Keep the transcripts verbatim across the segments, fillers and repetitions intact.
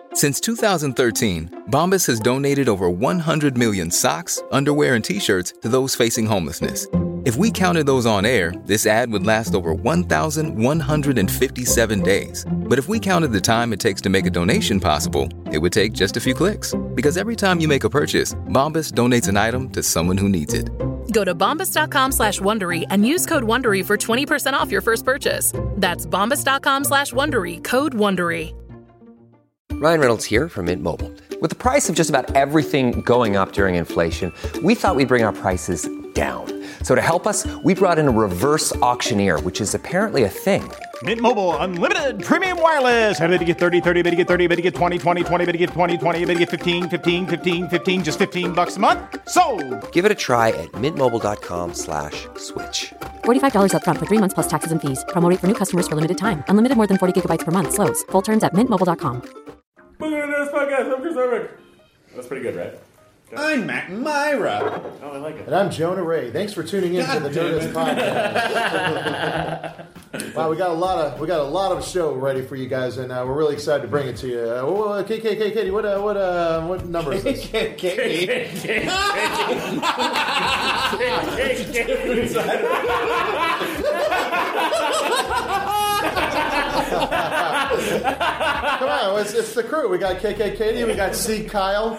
Since two thousand thirteen, Bombas has donated over one hundred million socks, underwear, and T-shirts to those facing homelessness. If we counted those on air, this ad would last over one thousand one hundred fifty-seven days. But if we counted the time it takes to make a donation possible, it would take just a few clicks. Because every time you make a purchase, Bombas donates an item to someone who needs it. Go to bombas.com slash Wondery and use code WONDERY for twenty percent off your first purchase. That's bombas.com slash Wondery, code WONDERY. Ryan Reynolds here from Mint Mobile. With the price of just about everything going up during inflation, we thought we'd bring our prices down. So to help us, we brought in a reverse auctioneer, which is apparently a thing. Mint Mobile Unlimited Premium Wireless. How to get thirty, thirty, how to get thirty, how to get twenty, twenty, twenty, how to get twenty, twenty, how to get fifteen, fifteen, fifteen, fifteen, just fifteen bucks a month? Sold! Give it a try at mintmobile.com slash switch. forty-five dollars up front for three months plus taxes and fees. Promo rate for new customers for limited time. Unlimited more than forty gigabytes per month. Slows full terms at mint mobile dot com. Welcome to this podcast. I'm Chris Hardwick. That's pretty good, right? I'm Matt Myra. Oh, I like it. And I'm Jonah Ray. Thanks for tuning in to the Dirtest Podcast. Wow, we got a lot of we got a lot of show ready for you guys, and uh, we're really excited to bring it to you. Uh, well, K K K Katie, what uh, what uh, what number is this? K K K. Come on, it's, it's the crew. We got K K Katie, we got C Kyle.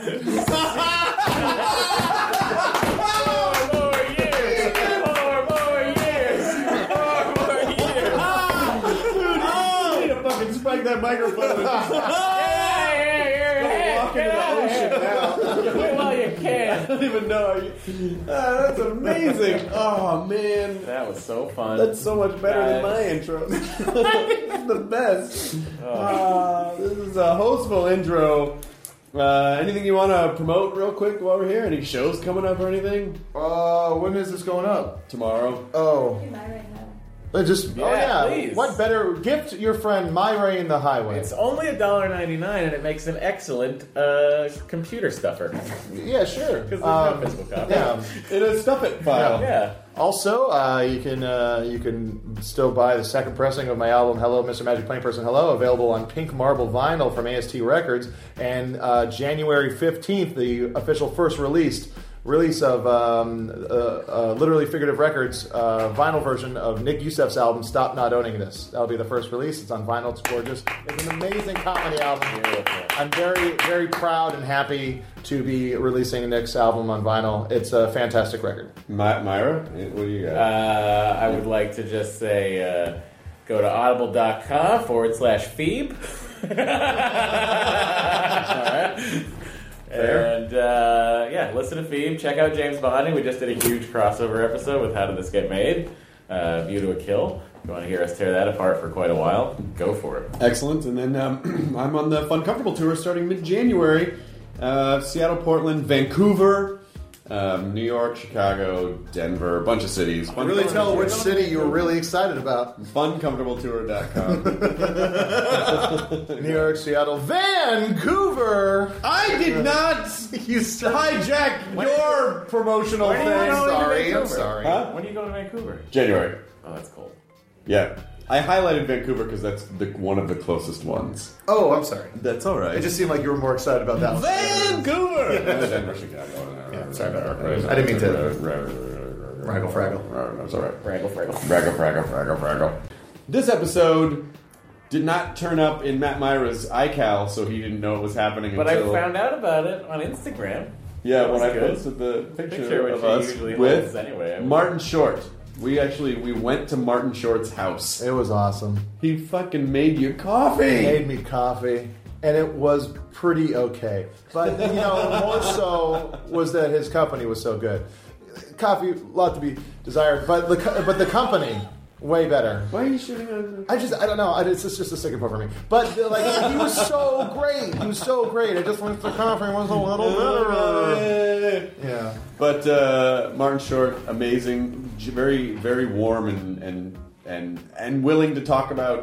Spike that microphone. Walk into the ocean now. Wait while you can. I don't even know. You, uh, that's amazing. Oh man, that was so fun. That's so much better Guys. than my intro. This is the best. Uh, this is a hostful intro. Uh, anything you want to promote real quick while we're here? Any shows coming up or anything? Uh, when is this going up? Tomorrow. Oh. Uh, Just Yeah, oh yeah, please. what better gift your friend My Ray in the Highway? It's only one dollar ninety-nine and it makes an excellent uh, computer stuffer. Yeah, sure. Because there's Um, no physical copy. yeah. In a stuff it file. Yeah. Also, uh, you can uh, you can still buy the second pressing of my album Hello, Mister Magic Plain Person Hello, available on pink marble vinyl from A S T Records, and uh, January fifteenth, the official first released release of um, uh, uh, Literally Figurative Records uh, vinyl version of Nick Youssef's album Stop Not Owning This. That'll be the first release. It's on vinyl. It's gorgeous. It's an amazing comedy album. I'm very, very proud and happy to be releasing Nick's album on vinyl. It's a fantastic record. My, Myra, what do you got? Uh, I would like to just say uh, go to audible.com forward slash Phoebe. All right. Fair. And uh, yeah, listen to Phoebe. Check out James Bonding. We just did a huge crossover episode with How Did This Get Made? Uh, View to a Kill. If you want to hear us tear that apart for quite a while, go for it. Excellent. And then um, I'm on the Fun Comfortable Tour starting mid-January. Uh, Seattle, Portland, Vancouver, um, New York, Chicago, Denver, a bunch of cities. I really tell which city you were really excited about. fun comfortable tour dot com. New York, Seattle, Vancouver. I did not You hijack your promotional When are you thing. going to Sorry, I'm Vancouver? sorry. Huh? When are you going to Vancouver? January. Oh, that's cool. Yeah. I highlighted Vancouver because that's the, one of the closest ones. Oh, I'm sorry. That's all right. It just seemed like you were more excited about that one. Vancouver! Denver, Chicago. Yeah, sorry about that. I didn't mean to. Fraggle, fraggle. That's all right. Fraggle, fraggle. Fraggle, fraggle, fraggle, fraggle. This episode did not turn up in Matt Myra's iCal, so he didn't know it was happening But until... I found out about it on Instagram. Yeah, That when was I good. posted the picture, Picture, which of he us usually with holds anyway. Martin Short. We actually, we went to Martin Short's house. It was awesome. He fucking made you coffee! He made me coffee, and it was pretty okay. But, you know, more so was that his company was so good. Coffee, a lot to be desired, but the co- but the company, way better. Why are you shooting on... I just, I don't know. I, it's just, just a sticking point for me. But, like, he was so great. He was so great. I just went to coffee and was a little better. Yeah. But uh, Martin Short, amazing, j- very, very warm and and and and willing to talk about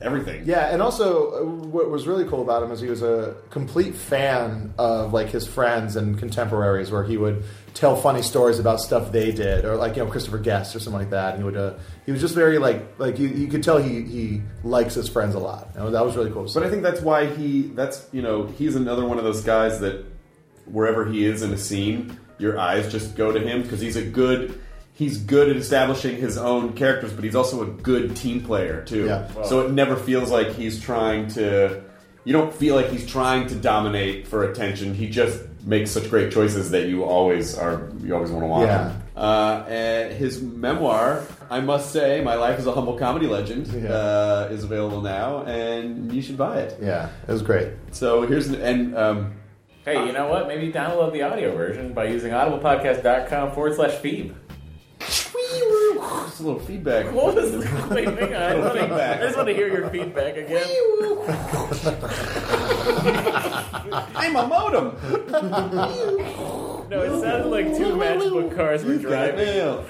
everything. Yeah, and also uh, what was really cool about him is he was a complete fan of like his friends and contemporaries, where he would tell funny stories about stuff they did, or like you know Christopher Guest or something like that. And he would uh, he was just very like like you, you could tell he he likes his friends a lot. You know, that was really cool. But I think that's why he that's you know he's another one of those guys that wherever he is in a scene, your eyes just go to him because he's a good. He's good at establishing his own characters, but he's also a good team player, too. Yeah. Wow. So it never feels like he's trying to... You don't feel like he's trying to dominate for attention. He just makes such great choices that you always are. You always want to watch Yeah. him. Uh, and his memoir, I must say, My Life as a Humble Comedy Legend, Yeah. uh, is available now, and you should buy it. Yeah, it was great. So here's... an and um, Hey, you know what? Maybe download the audio version by using audiblepodcast.com forward slash Phoebe. Just a little feedback. What was this? Wait, hang on. I, wanna, I just want to hear your feedback again. I'm a modem. No, it sounded like two matchbook cars were driving.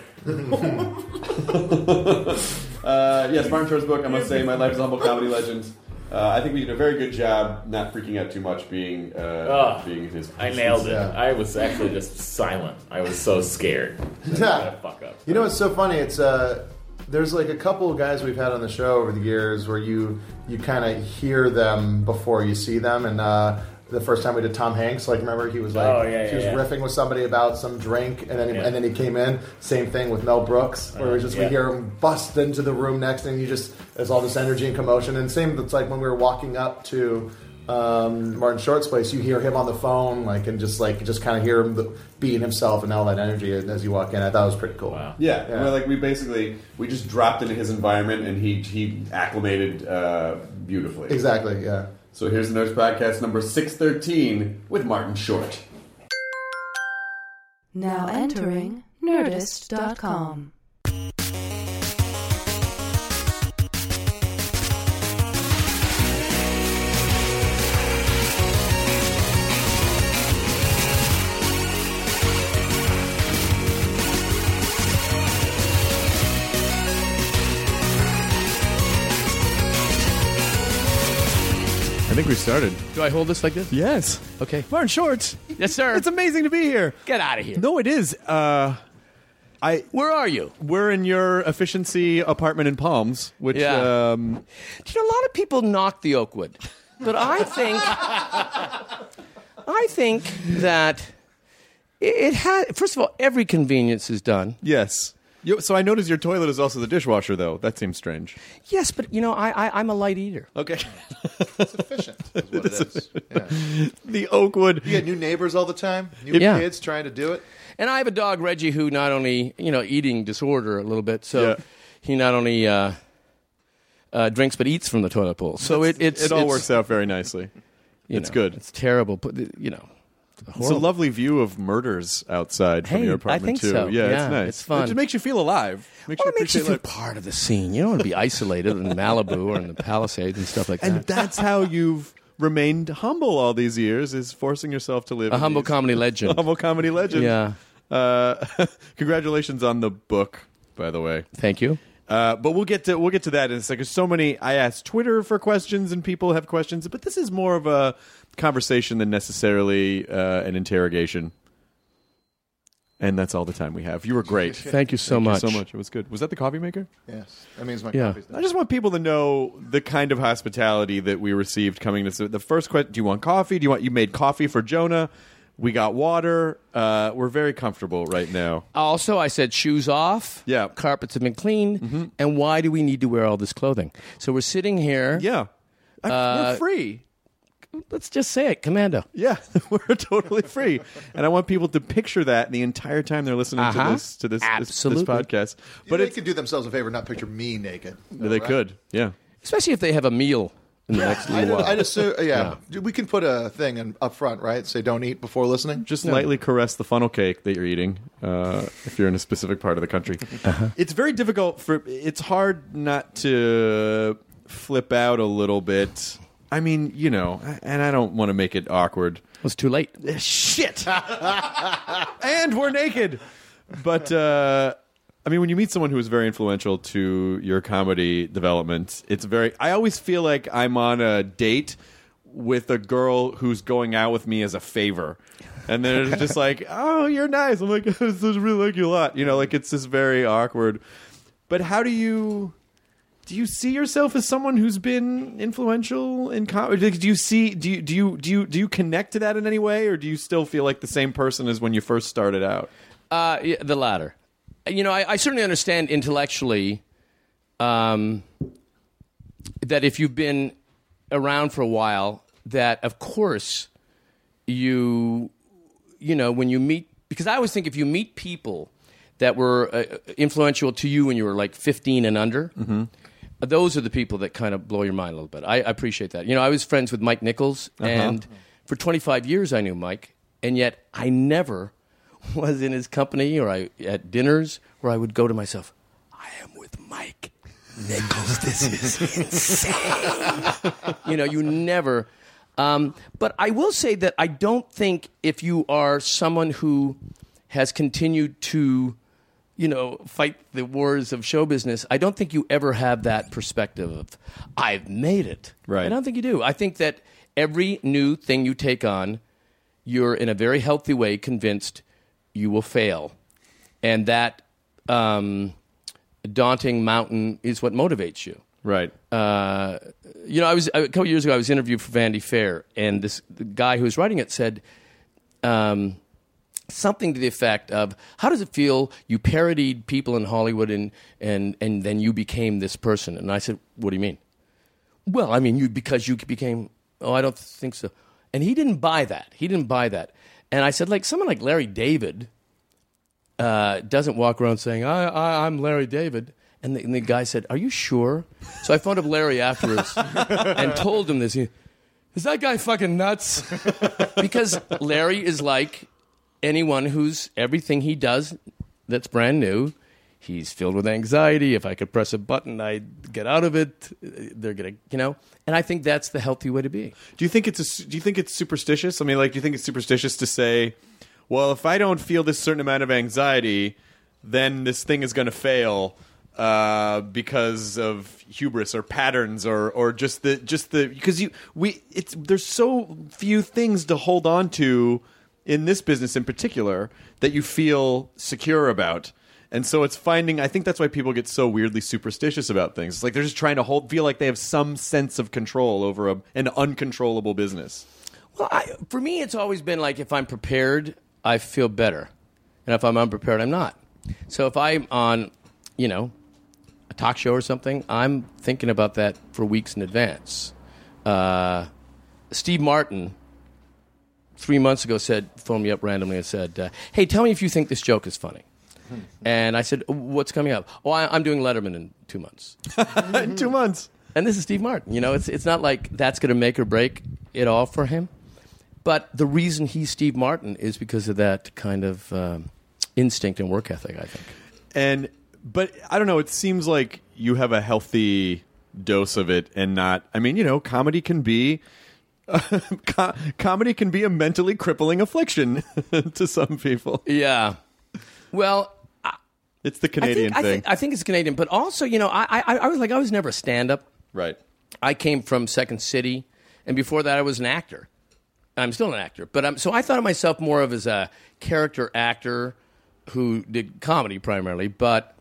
uh, yes, Martin Short's book, I must say, My Life as a Humble Comedy Legend. Uh, I think we did a very good job not freaking out too much being uh, Oh, being his I nailed it. Yeah. I was actually just silent. I was so scared. I was gonna fuck up. You know what's so funny? It's uh, there's like a couple of guys we've had on the show over the years where you you kind of hear them before you see them, and uh, the first time we did Tom Hanks, like remember he was like Oh, yeah, he yeah, was yeah. riffing with somebody about some drink, and then he, Yeah. and then he came in. Same thing with Mel Brooks, where Uh, we just yeah. we hear him bust into the room next, and you just there's all this energy and commotion. And same, it's like when we were walking up to um, Martin Short's place, you hear him on the phone, like and just like just kind of hear him being himself and all that energy as you walk in. I thought it was pretty cool. Wow. Yeah, Yeah. Well, like we basically we just dropped into his environment and he he acclimated uh, beautifully. Exactly. Yeah. So here's the Nerds Podcast number six thirteen with Martin Short. Now entering Nerdist dot com. I think we started. Do I hold this like this? Yes. Okay. Martin Short. Yes, sir. It's amazing to be here. Get out of here. No, it is. Uh, I. Where are you? We're in your efficiency apartment in Palms, which. Yeah. Um, You know, a lot of people knock the Oakwood, but I think, I think that it, it has. First of all, every convenience is done. yes. You, so I noticed your toilet is also the dishwasher, though. That seems strange. Yes, but you know, I, I I'm a light eater. Okay. It's efficient. Is what it is. Yeah. The Oakwood. You get new neighbors all the time. New Yeah. kids trying to do it. And I have a dog, Reggie, who not only you know eating disorder a little bit, so Yeah. he not only uh, uh, drinks but eats from the toilet bowl. So it it's It all it's, works out very nicely. you It's know, good. It's terrible, but you know. It's a lovely view of murders outside from Hey, your I apartment think too. so. Yeah, Yeah, it's nice. it's fun. It just makes you feel alive. Makes Well, you it makes you appreciate feel life. part of the scene. You don't want to be isolated in Malibu or in the Palisades and stuff like that. And that's how you've remained humble all these years, is forcing yourself to live A in humble these- comedy legend. A humble comedy legend. Yeah. Uh, congratulations on the book, by the way. Thank you. Uh, but we'll get to we'll get to that in a second. So many. I asked Twitter for questions, and people have questions. But this is more of a conversation than necessarily uh, an interrogation. And that's all the time we have. You were great. Thank you so Thank much. you so much. It was good. Was that the coffee maker? Yes. That means my Yeah. coffee's done. I just want people to know the kind of hospitality that we received coming to the first question. Do you want coffee? Do you want you made coffee for Jonah? We got water. Uh, we're very comfortable right now. Also, I said shoes off. Yeah. Carpets have been cleaned. And why do we need to wear all this clothing? So we're sitting here. Yeah. I, Uh, we're free. Let's just say it, Commando. Yeah, we're totally free, and I want people to picture that the entire time they're listening Uh-huh. to this to this, this this Absolutely. podcast. But But they it's, could do themselves a favor, not picture me naked. they could, yeah. Especially if they have a meal in the next I little while. I just uh, yeah. We can put a thing in, up front, right? Say don't eat before listening. Just lightly caress the funnel cake that you're eating uh, if you're in a specific part of the country. Uh-huh. It's very difficult for. It's hard not to flip out a little bit. I mean, you know, and I don't want to make it awkward. It's too late. Shit! And we're naked. But uh, I mean, when you meet someone who is very influential to your comedy development, it's very. I always feel like I'm on a date with a girl who's going out with me as a favor, and they're just like, "Oh, you're nice." I'm like, "I just really like you a lot." You know, like it's just very awkward. But how do you do? You see yourself as someone who's been influential in comedy? Do you see? Do you do you do you do you connect to that in any way, or do you still feel like the same person as when you first started out? Uh, yeah, the latter. You know, I, I certainly understand intellectually um, that if you've been around for a while, that of course you, you know, when you meet, because I always think if you meet people that were uh, influential to you when you were like fifteen and under, mm-hmm. those are the people that kind of blow your mind a little bit. I, I appreciate that. You know, I was friends with Mike Nichols, uh-huh. and for twenty-five years I knew Mike, and yet I never was in his company or I at dinners where I would go to myself, I am with Mike Nichols. This is insane. You know, you never. Um, but I will say that I don't think if you are someone who has continued to, you know, fight the wars of show business, I don't think you ever have that perspective of, I've made it. Right. I don't think you do. I think that every new thing you take on, you're in a very healthy way convinced you will fail. And that um, daunting mountain is what motivates you. Right. Uh, you know, I was a couple years ago, I was interviewed for Vanity Fair, and this the guy who was writing it said um, something to the effect of, how does it feel you parodied people in Hollywood and, and, and then you became this person? And I said, what do you mean? Well, I mean, you because you became, oh, I don't think so. And he didn't buy that. He didn't buy that. And I said, like, someone like Larry David uh, doesn't walk around saying, I, I, I'm Larry David. And the, and the guy said, are you sure? So I phoned up Larry afterwards and told him this. He, is that guy fucking nuts? Because Larry is like anyone who's, everything he does that's brand new, he's filled with anxiety. If I could press a button, I'd get out of it. They're going to, you know. And I think that's the healthy way to be. Do you think it's a, do you think it's superstitious? I mean, like, do you think it's superstitious to say, well, if I don't feel this certain amount of anxiety, then this thing is going to fail uh, because of hubris or patterns or or just the just the because you we it's there's so few things to hold on to in this business in particular that you feel secure about. And so it's finding, I think that's why people get so weirdly superstitious about things. It's like they're just trying to hold, feel like they have some sense of control over a, an uncontrollable business. Well, I, for me, it's always been like if I'm prepared, I feel better. And if I'm unprepared, I'm not. So if I'm on, you know, a talk show or something, I'm thinking about that for weeks in advance. Uh, Steve Martin, three months ago, said, phoned me up randomly and said, uh, hey, tell me if you think this joke is funny. And I said, what's coming up? Oh, I, I'm doing Letterman in two months. In two months. And this is Steve Martin. You know, it's it's not like that's going to make or break it all for him. But the reason he's Steve Martin is because of that kind of um, instinct and work ethic, I think. And, but I don't know, it seems like you have a healthy dose of it and not, I mean, you know, comedy can be, uh, co- comedy can be a mentally crippling affliction to some people. Yeah. Well, it's the Canadian I think, thing. I think, I think it's Canadian, but also, you know, I, I, I was like, I was never a stand-up. Right. I came from Second City, and before that, I was an actor. I'm still an actor, but I'm, so I thought of myself more of as a character actor who did comedy primarily. But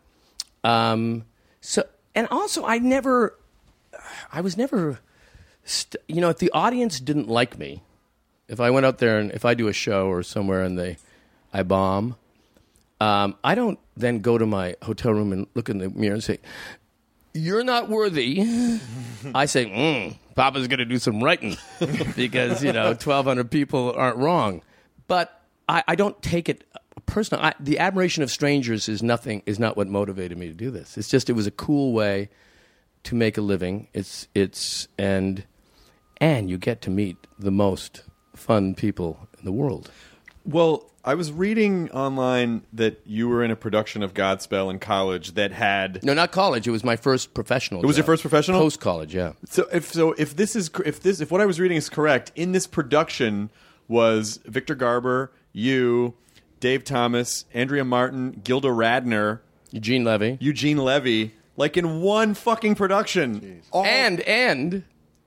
um, so, and also, I never, I was never, st- you know, if the audience didn't like me, if I went out there and if I do a show or somewhere and they, I bomb. Um, I don't then go to my hotel room and look in the mirror and say, you're not worthy. I say, mm, Papa's going to do some writing because, you know, twelve hundred people aren't wrong. But I, I don't take it personal. I, the admiration of strangers is nothing, is not what motivated me to do this. It's just, it was a cool way to make a living. It's, it's, and, and you get to meet the most fun people in the world. Well, I was reading online that you were in a production of Godspell in college that had no, not college. It was my first professional. It was job. your first professional post college, yeah. So if so, if this is if this if what I was reading is correct, in this production was Victor Garber, you, Dave Thomas, Andrea Martin, Gilda Radner, Eugene Levy. Eugene Levy, like in one fucking production. All- And, and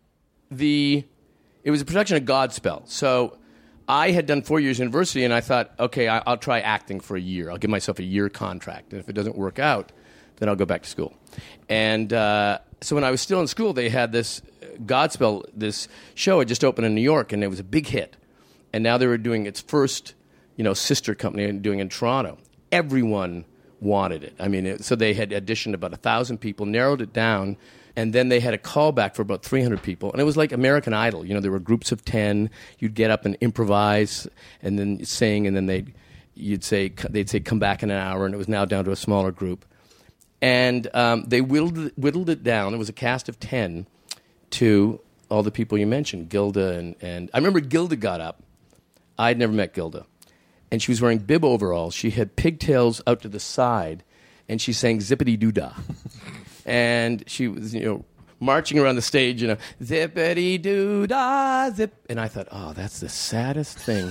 the, it was a production of Godspell. So I had done four years university, and I thought, okay, I, I'll try acting for a year. I'll give myself a year contract. And if it doesn't work out, then I'll go back to school. And uh, so when I was still in school, they had this Godspell, this show had just opened in New York, and it was a big hit. And now they were doing its first, you know, sister company and doing it in Toronto. Everyone wanted it. I mean, it, so they had auditioned about a thousand people, narrowed it down, and then they had a callback for about three hundred people. And it was like American Idol. You know, there were groups of ten. You'd get up and improvise and then sing, and then they'd, you'd say, they'd say, come back in an hour, and it was now down to a smaller group. And um, they whittled, whittled it down. It was a cast of ten to all the people you mentioned, Gilda. And, and I remember Gilda got up. I'd never met Gilda. And she was wearing bib overalls. She had pigtails out to the side, and she sang Zippity-Doo-Dah. And she was, you know, marching around the stage, you know, Zippity-Doo-Dah, zip. And I thought, oh, that's the saddest thing.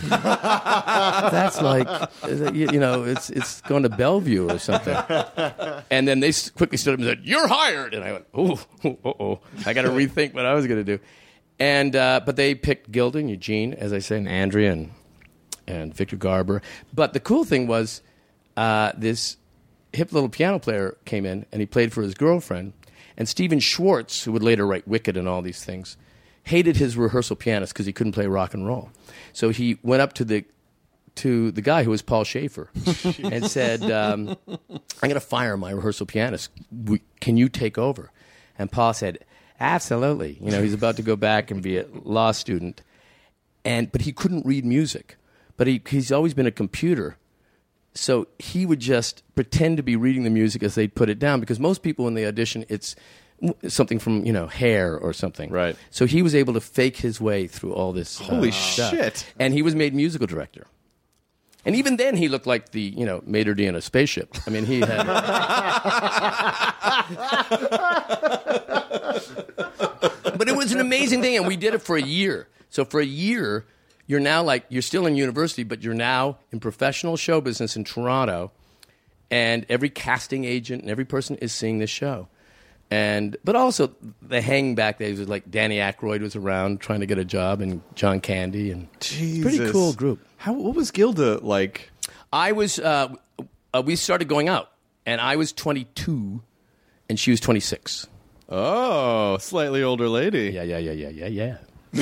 That's like, you know, it's it's going to Bellevue or something. And then they quickly stood up and said, you're hired. And I went, oh, uh-oh, I got to rethink what I was going to do. And uh, but they picked Gilda and Eugene, as I said, and Andrea and, and Victor Garber. But the cool thing was uh, this hip little piano player came in, and he played for his girlfriend. And Stephen Schwartz, who would later write Wicked and all these things, hated his rehearsal pianist because he couldn't play rock and roll. So he went up to the to the guy who was Paul Schaefer and said, um, I'm going to fire my rehearsal pianist. We, can you take over? And Paul said, absolutely. You know, he's about to go back and be a law student. And but he couldn't read music. But he, he's always been a computer. So he would just pretend to be reading the music as they'd put it down, because most people when they audition, it's something from, you know, Hair or something. Right. So he was able to fake his way through all this. Holy uh, stuff. shit. And he was made musical director. And even then he looked like the, you know, maitre d' in a spaceship. I mean, he had... But it was an amazing thing, and we did it for a year. So for a year... You're now like, you're still in university, but you're now in professional show business in Toronto, and every casting agent and every person is seeing this show. And but also the hang back days was like Danny Aykroyd was around trying to get a job, and John Candy, and Jesus. Pretty cool group. How what was Gilda like? I was uh, uh, we started going out, and I was twenty-two, and she was twenty-six. Oh, slightly older lady. Yeah, yeah, yeah, yeah, yeah, yeah.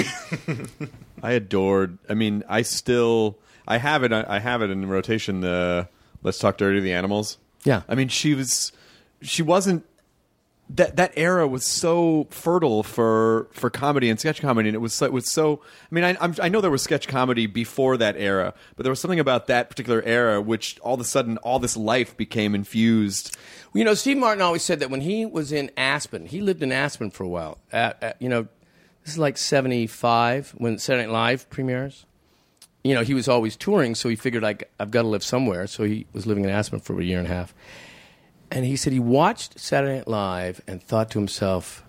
I adored. I mean, I still. I have it. I have it in rotation. The Let's Talk Dirty to the Animals. Yeah. I mean, she was. She wasn't. That that era was so fertile for, for comedy and sketch comedy, and it was so, it was so. I mean, I I'm, I know there was sketch comedy before that era, but there was something about that particular era which all of a sudden all this life became infused. You know, Steve Martin always said that when he was in Aspen, he lived in Aspen for a while. At, at, you know, this is like seventy-five when Saturday Night Live premieres. You know, he was always touring, so he figured, like, I've got to live somewhere. So he was living in Aspen for a year and a half. And he said he watched Saturday Night Live and thought to himself,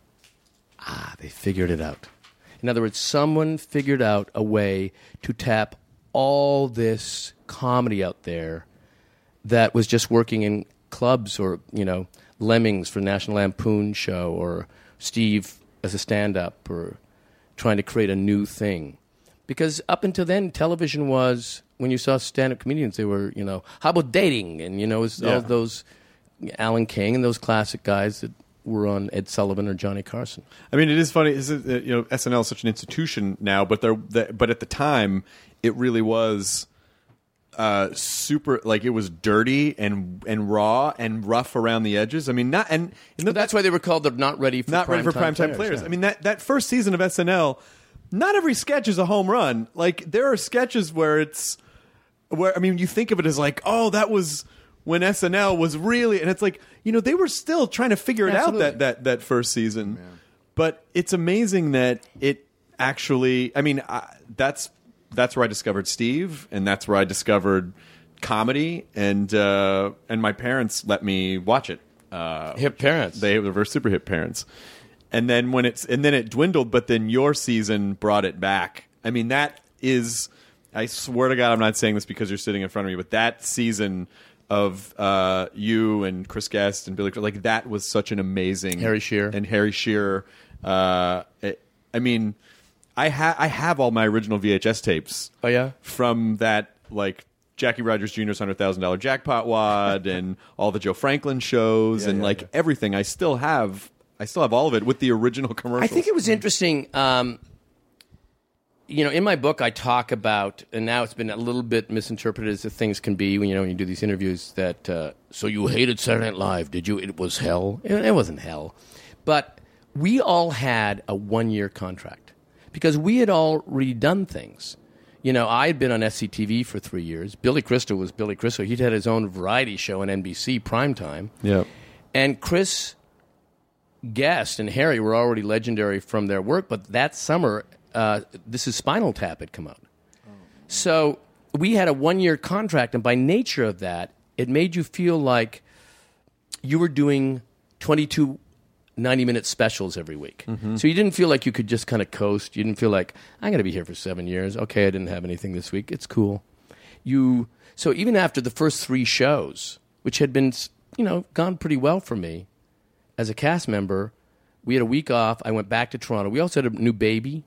ah, they figured it out. In other words, someone figured out a way to tap all this comedy out there that was just working in clubs or, you know, Lemmings for National Lampoon show, or Steve as a stand-up, or trying to create a new thing. Because up until then, television was, when you saw stand-up comedians, they were, you know, how about dating? And, you know, it was yeah. all those Alan King and those classic guys that were on Ed Sullivan or Johnny Carson. I mean, it is funny. Is it, you know, S N L is such an institution now, but there, but at the time, it really was uh, super. Like, it was dirty and and raw and rough around the edges. I mean, not and, and the, that's why they were called the not ready for not prime ready for time primetime players. players. Yeah. I mean, that that first season of S N L. Not every sketch is a home run. Like, there are sketches where it's where I mean, you think of it as like, oh, that was when S N L was really, and it's like, you know, they were still trying to figure it Absolutely. out that that that first season. Yeah. But it's amazing that it actually. I mean, I, that's that's where I discovered Steve, and that's where I discovered comedy, and uh, and my parents let me watch it. Uh, Hip parents. They were super hip parents. And then when it's and then it dwindled, but then your season brought it back. I mean, that is, I swear to God, I'm not saying this because you're sitting in front of me, but that season of uh, you and Chris Guest and Billy, like that was such an amazing Harry Shearer and Harry Shearer. Uh, it, I mean, I ha- I have all my original V H S tapes. Oh yeah, from that like Jackie Rogers Junior's hundred thousand dollar jackpot wad and all the Joe Franklin shows Yeah, and yeah, like yeah. everything. I still have. I still have all of it with the original commercials. I think it was interesting. Um, you know, in my book, I talk about, and now it's been a little bit misinterpreted as the things can be when you know when you do these interviews. That uh, so you hated Saturday Night Live, did you? It was hell. It, it wasn't hell, but we all had a one-year contract because we had already done things. You know, I had been on S C T V for three years. Billy Crystal was Billy Crystal. He'd had his own variety show on N B C primetime. Yeah, and Chris Guest and Harry were already legendary from their work, but that summer. Uh, this is Spinal Tap had come out. Oh. So we had a one-year contract, and by nature of that, it made you feel like you were doing twenty-two ninety-minute specials every week. Mm-hmm. So you didn't feel like you could just kind of coast. You didn't feel like, I'm going to be here for seven years. Okay, I didn't have anything this week. It's cool. You So even after the first three shows, which had been, you know, gone pretty well for me as a cast member, we had a week off. I went back to Toronto. We also had a new baby.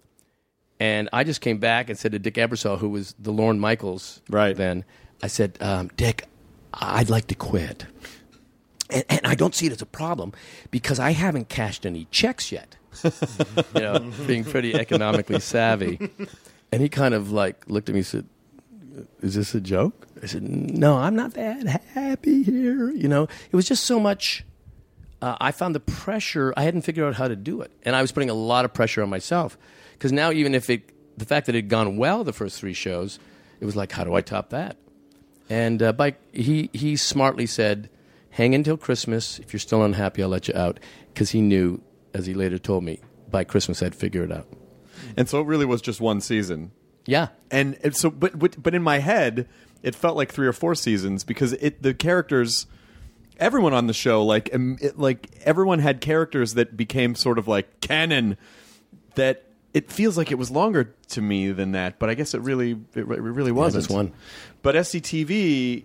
And I just came back and said to Dick Ebersol, who was the Lorne Michaels right. then, I said, um, Dick, I'd like to quit. And, and I don't see it as a problem because I haven't cashed any checks yet. You know, being pretty economically savvy. And he kind of like looked at me and said, is this a joke? I said, no, I'm not that happy here. You know, it was just so much. Uh, I found the pressure. I hadn't figured out how to do it. And I was putting a lot of pressure on myself. Because now even if it, the fact that it had gone well the first three shows, it was like, how do I top that? And uh, by, he, he smartly said, hang until Christmas. If you're still unhappy, I'll let you out. Because he knew, as he later told me, by Christmas I'd figure it out. And so it really was just one season. Yeah. And, and so, but, but but in my head, it felt like three or four seasons because it the characters, everyone on the show, like um, it, like everyone had characters that became sort of like canon that. It feels like it was longer to me than that, but I guess it really it, it really wasn't. Yeah, just one. But S C T V,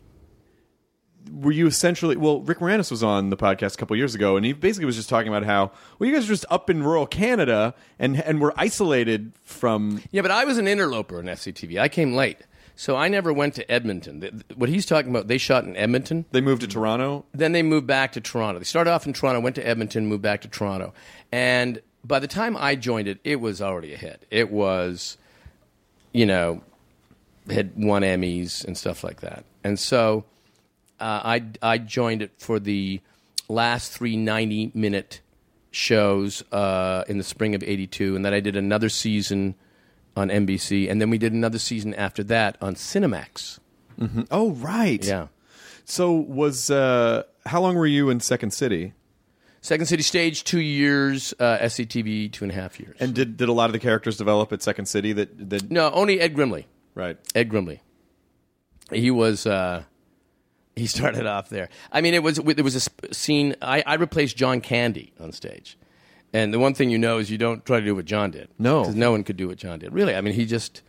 were you essentially... Well, Rick Moranis was on the podcast a couple years ago, and he basically was just talking about how, well, you guys are just up in rural Canada and and were isolated from... Yeah, but I was an interloper in S C T V. I came late. So I never went to Edmonton. What he's talking about, they shot in Edmonton. They moved to Toronto? Then they moved back to Toronto. They started off in Toronto, went to Edmonton, moved back to Toronto. And... by the time I joined it, it was already a hit. It was, you know, had won Emmys and stuff like that. And so uh, I, I joined it for the last three ninety-minute shows uh, in the spring of eighty-two, and then I did another season on N B C, and then we did another season after that on Cinemax. Mm-hmm. Oh, right. Yeah. So was uh, how long were you in Second City? Second City Stage, two years. Uh, S C T V, two and a half years. And did did a lot of the characters develop at Second City? That that no, only Ed Grimley. Right, Ed Grimley. He was. Uh, he started off there. I mean, it was there was a sp- scene. I, I replaced John Candy on stage, and the one thing you know is you don't try to do what John did. No, because no one could do what John did. Really, I mean, he just.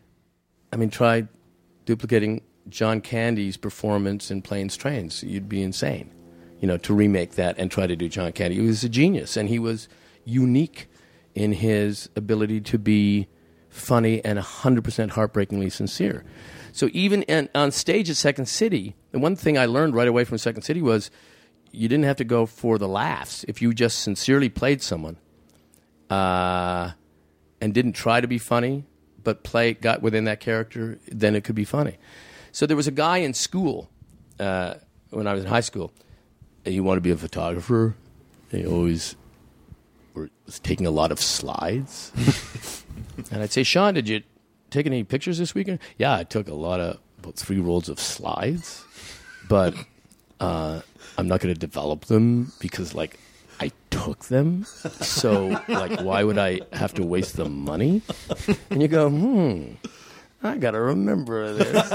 I mean, try duplicating John Candy's performance in Planes, Trains. You'd be insane. You know, to remake that and try to do John Candy. He was a genius, and he was unique in his ability to be funny and one hundred percent heartbreakingly sincere. So even in, on stage at Second City, the one thing I learned right away from Second City was you didn't have to go for the laughs. If you just sincerely played someone uh, and didn't try to be funny, but play got within that character, then it could be funny. So there was a guy in school, uh, when I was in high school, he wanted to be a photographer. He always were, was taking a lot of slides. And I'd say, Sean, did you take any pictures this weekend? Yeah, I took a lot of, about three rolls of slides. But uh, I'm not going to develop them because, like, I took them. So, like, why would I have to waste the money? And you go, hmm. I got to remember this.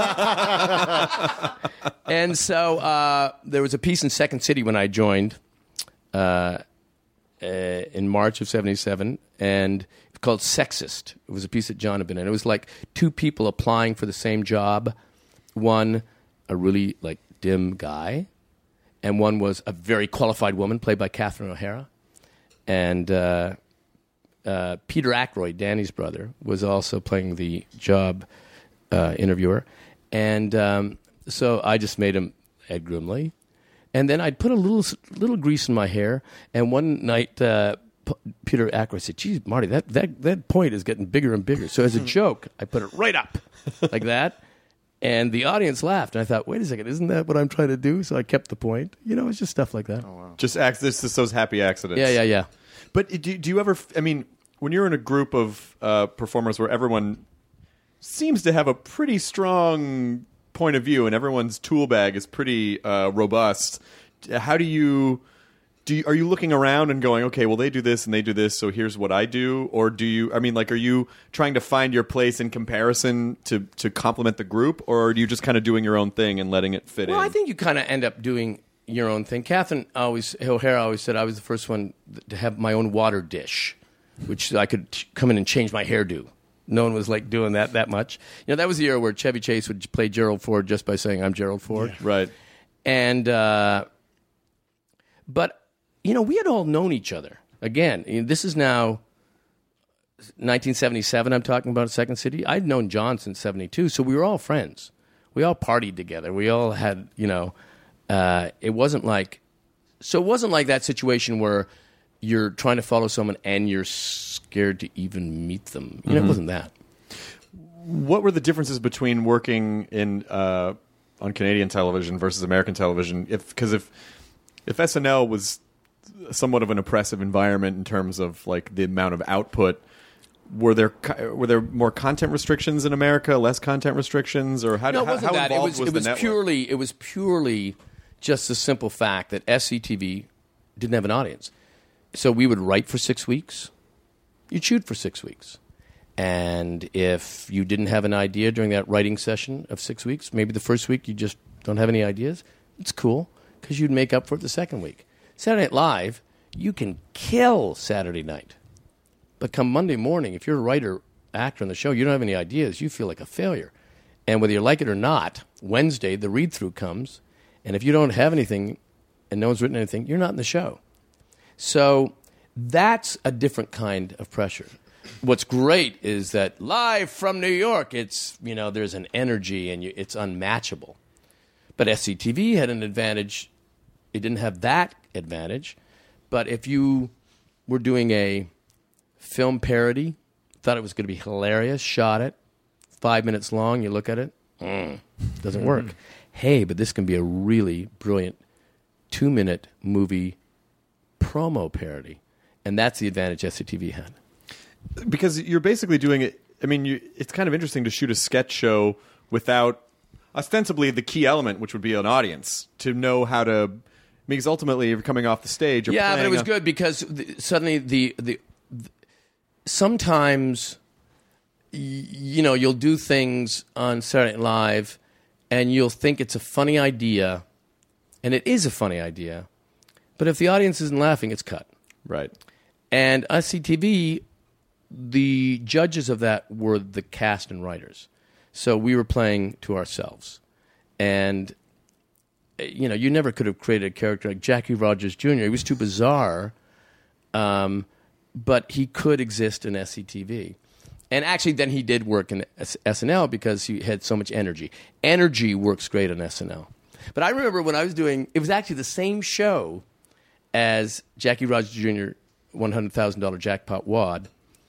And so uh, there was a piece in Second City when I joined uh, uh, in March of seventy-seven, and it's called Sexist. It was a piece that John had been in. It was like two people applying for the same job. One, a really like dim guy, and one was a very qualified woman played by Catherine O'Hara, and uh, uh, Peter Ackroyd, Danny's brother, was also playing the job uh, interviewer, and um, so I just made him Ed Grimley, and then I'd put a little little grease in my hair, and one night uh, P- Peter Ackroyd said, "Geez, Marty, that, that that point is getting bigger and bigger." So as a joke, I put it right up like that. And the audience laughed, and I thought, wait a second, isn't that what I'm trying to do? So I kept the point. You know, it's just stuff like that. Oh, wow. Just acts, this is those happy accidents. Yeah, yeah, yeah. But do, do you ever, I mean, when you're in a group of uh, performers where everyone seems to have a pretty strong point of view and everyone's tool bag is pretty uh, robust, how do you... Do you, are you looking around and going, okay, well, they do this and they do this, so here's what I do? Or do you, I mean, like, are you trying to find your place in comparison to, to complement the group? Or are you just kind of doing your own thing and letting it fit well, in? Well, I think you kind of end up doing your own thing. Catherine always, O'Hara always said I was the first one to have my own water dish, which I could t- come in and change my hairdo. No one was, like, doing that that much. You know, that was the era where Chevy Chase would play Gerald Ford just by saying, I'm Gerald Ford. Yeah. Right. And, uh, but... You know, we had all known each other. Again, this is now nineteen seventy-seven, I'm talking about Second City. I'd known John since seventy-two, so we were all friends. We all partied together. We all had, you know, uh, it wasn't like, so it wasn't like that situation where you're trying to follow someone and you're scared to even meet them. You know, Mhm. it wasn't that. What were the differences between working in uh, on Canadian television versus American television? If Because if, if S N L was somewhat of an oppressive environment in terms of like the amount of output, were there were there more content restrictions in America, less content restrictions, or how, no, it how, wasn't how that. involved It was, was it the was network? purely it was purely just the simple fact that S C T V didn't have an audience. So we would write for six weeks, you'd shoot for six weeks. And if you didn't have an idea during that writing session of six weeks, maybe the first week you just don't have any ideas, it's cool because you'd make up for it the second week. Saturday Night Live, you can kill Saturday night. But come Monday morning, if you're a writer, actor on the show, you don't have any ideas, you feel like a failure. And whether you like it or not, Wednesday, the read-through comes, and if you don't have anything and no one's written anything, you're not in the show. So that's a different kind of pressure. What's great is that live from New York, it's, you know, there's an energy and you, it's unmatchable. But S C T V had an advantage. It didn't have that advantage. But if you were doing a film parody, thought it was going to be hilarious, shot it, five minutes long, you look at it, mm, doesn't work. Hey, but this can be a really brilliant two-minute movie promo parody. And that's the advantage S C T V had. Because you're basically doing it, I mean, you, it's kind of interesting to shoot a sketch show without ostensibly the key element, which would be an audience, to know how to... Because ultimately, you're coming off the stage. You're yeah, but it was a- good because the, suddenly the, the the sometimes y- you know you'll do things on Saturday Night Live, and you'll think it's a funny idea, and it is a funny idea, but if the audience isn't laughing, it's cut. Right. And S C T V, the judges of that were the cast and writers, so we were playing to ourselves, and. You know, you never could have created a character like Jackie Rogers Junior He was too bizarre, um, but he could exist in S C T V. And actually, then he did work in S- SNL because he had so much energy. Energy works great on S N L. But I remember when I was doing, it was actually the same show as Jackie Rogers Junior one hundred thousand dollars Jackpot Wad.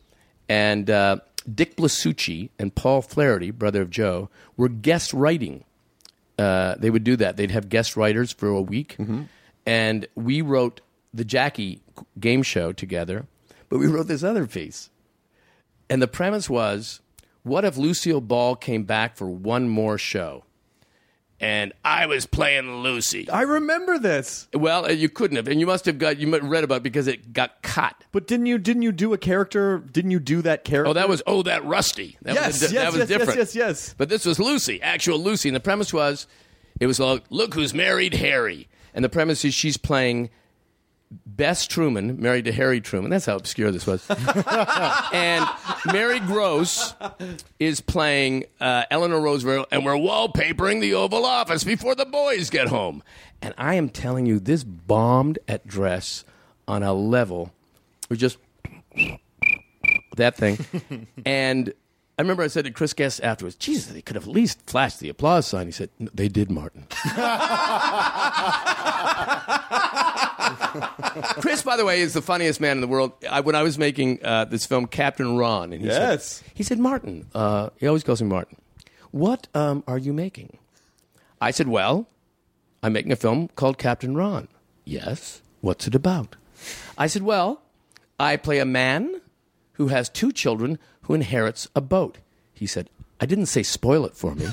And uh, Dick Blasucci and Paul Flaherty, brother of Joe, were guest writing. Uh, they would do that. They'd have guest writers for a week. Mm-hmm. And we wrote the Jackie game show together, but we wrote this other piece. And the premise was, what if Lucille Ball came back for one more show? And I was playing Lucy. I remember this. Well, you couldn't have, and you must have got you might have read about it because it got cut. But didn't you didn't you do a character? Didn't you do that character? Oh, that was oh that Rusty. That yes, was a, yes, that was yes, different. yes, yes, yes. But this was Lucy, actual Lucy, and the premise was, it was like, look who's married Harry, and the premise is she's playing Bess Truman, married to Harry Truman. That's how obscure this was. And Mary Gross is playing uh, Eleanor Roosevelt, and we're wallpapering the Oval Office before the boys get home. And I am telling you, this bombed at dress on a level. We just that thing. And I remember I said to Chris Guest afterwards, Jesus, they could have at least flashed the applause sign. He said, no, they did, Martin. Chris, by the way, is the funniest man in the world. I, when I was making uh, this film, Captain Ron, and he yes. said, he said, Martin, uh, he always calls me Martin, what um, are you making? I said, well, I'm making a film called Captain Ron. Yes? What's it about? I said, well, I play a man who has two children who inherits a boat. He said, I didn't say spoil it for me.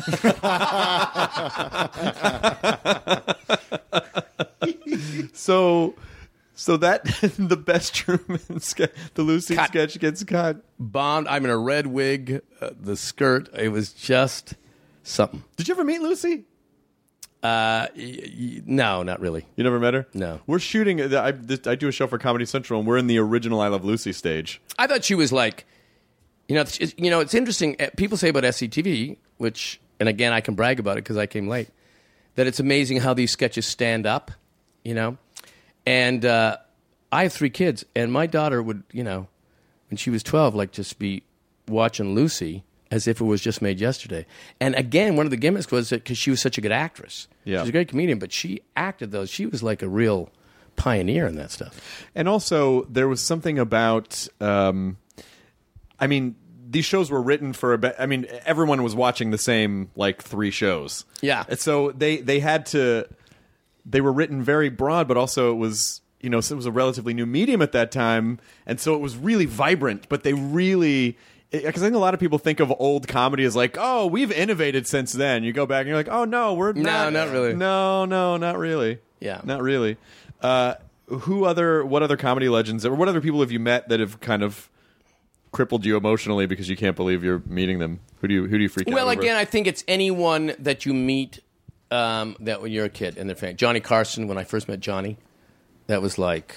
so so that the Bess Truman sketch, the Lucy cut. sketch gets cut. Bombed. I'm in a red wig, uh, the skirt. It was just something. Did you ever meet Lucy? Uh, y- y- no, not really. You never met her? No. We're shooting. I, I do a show for Comedy Central, and we're in the original I Love Lucy stage. I thought she was like, you know, it's, you know, it's interesting. People say about S C T V, which, and again, I can brag about it because I came late, that it's amazing how these sketches stand up, you know. And uh, I have three kids, and my daughter would, you know, when she was twelve, like just be watching Lucy as if it was just made yesterday. And again, one of the gimmicks was that because she was such a good actress. Yeah. She was a great comedian, but she acted those. She was like a real pioneer in that stuff. And also, there was something about, um, I mean, these shows were written for a be- I mean, everyone was watching the same, like, three shows. Yeah. And so they, they had to, they were written very broad, but also it was, you know, so it was a relatively new medium at that time. And so it was really vibrant, but they really... Because I think a lot of people think of old comedy as like, oh, we've innovated since then. You go back and you're like, oh, no, we're No, not. not really. No, no, not really. Yeah. Not really. Uh, who other, what other comedy legends, or what other people have you met that have kind of crippled you emotionally because you can't believe you're meeting them? Who do you, who do you freak out over? Well, again, I think it's anyone that you meet um, that when you're a kid and they're fan. Johnny Carson, when I first met Johnny, that was like,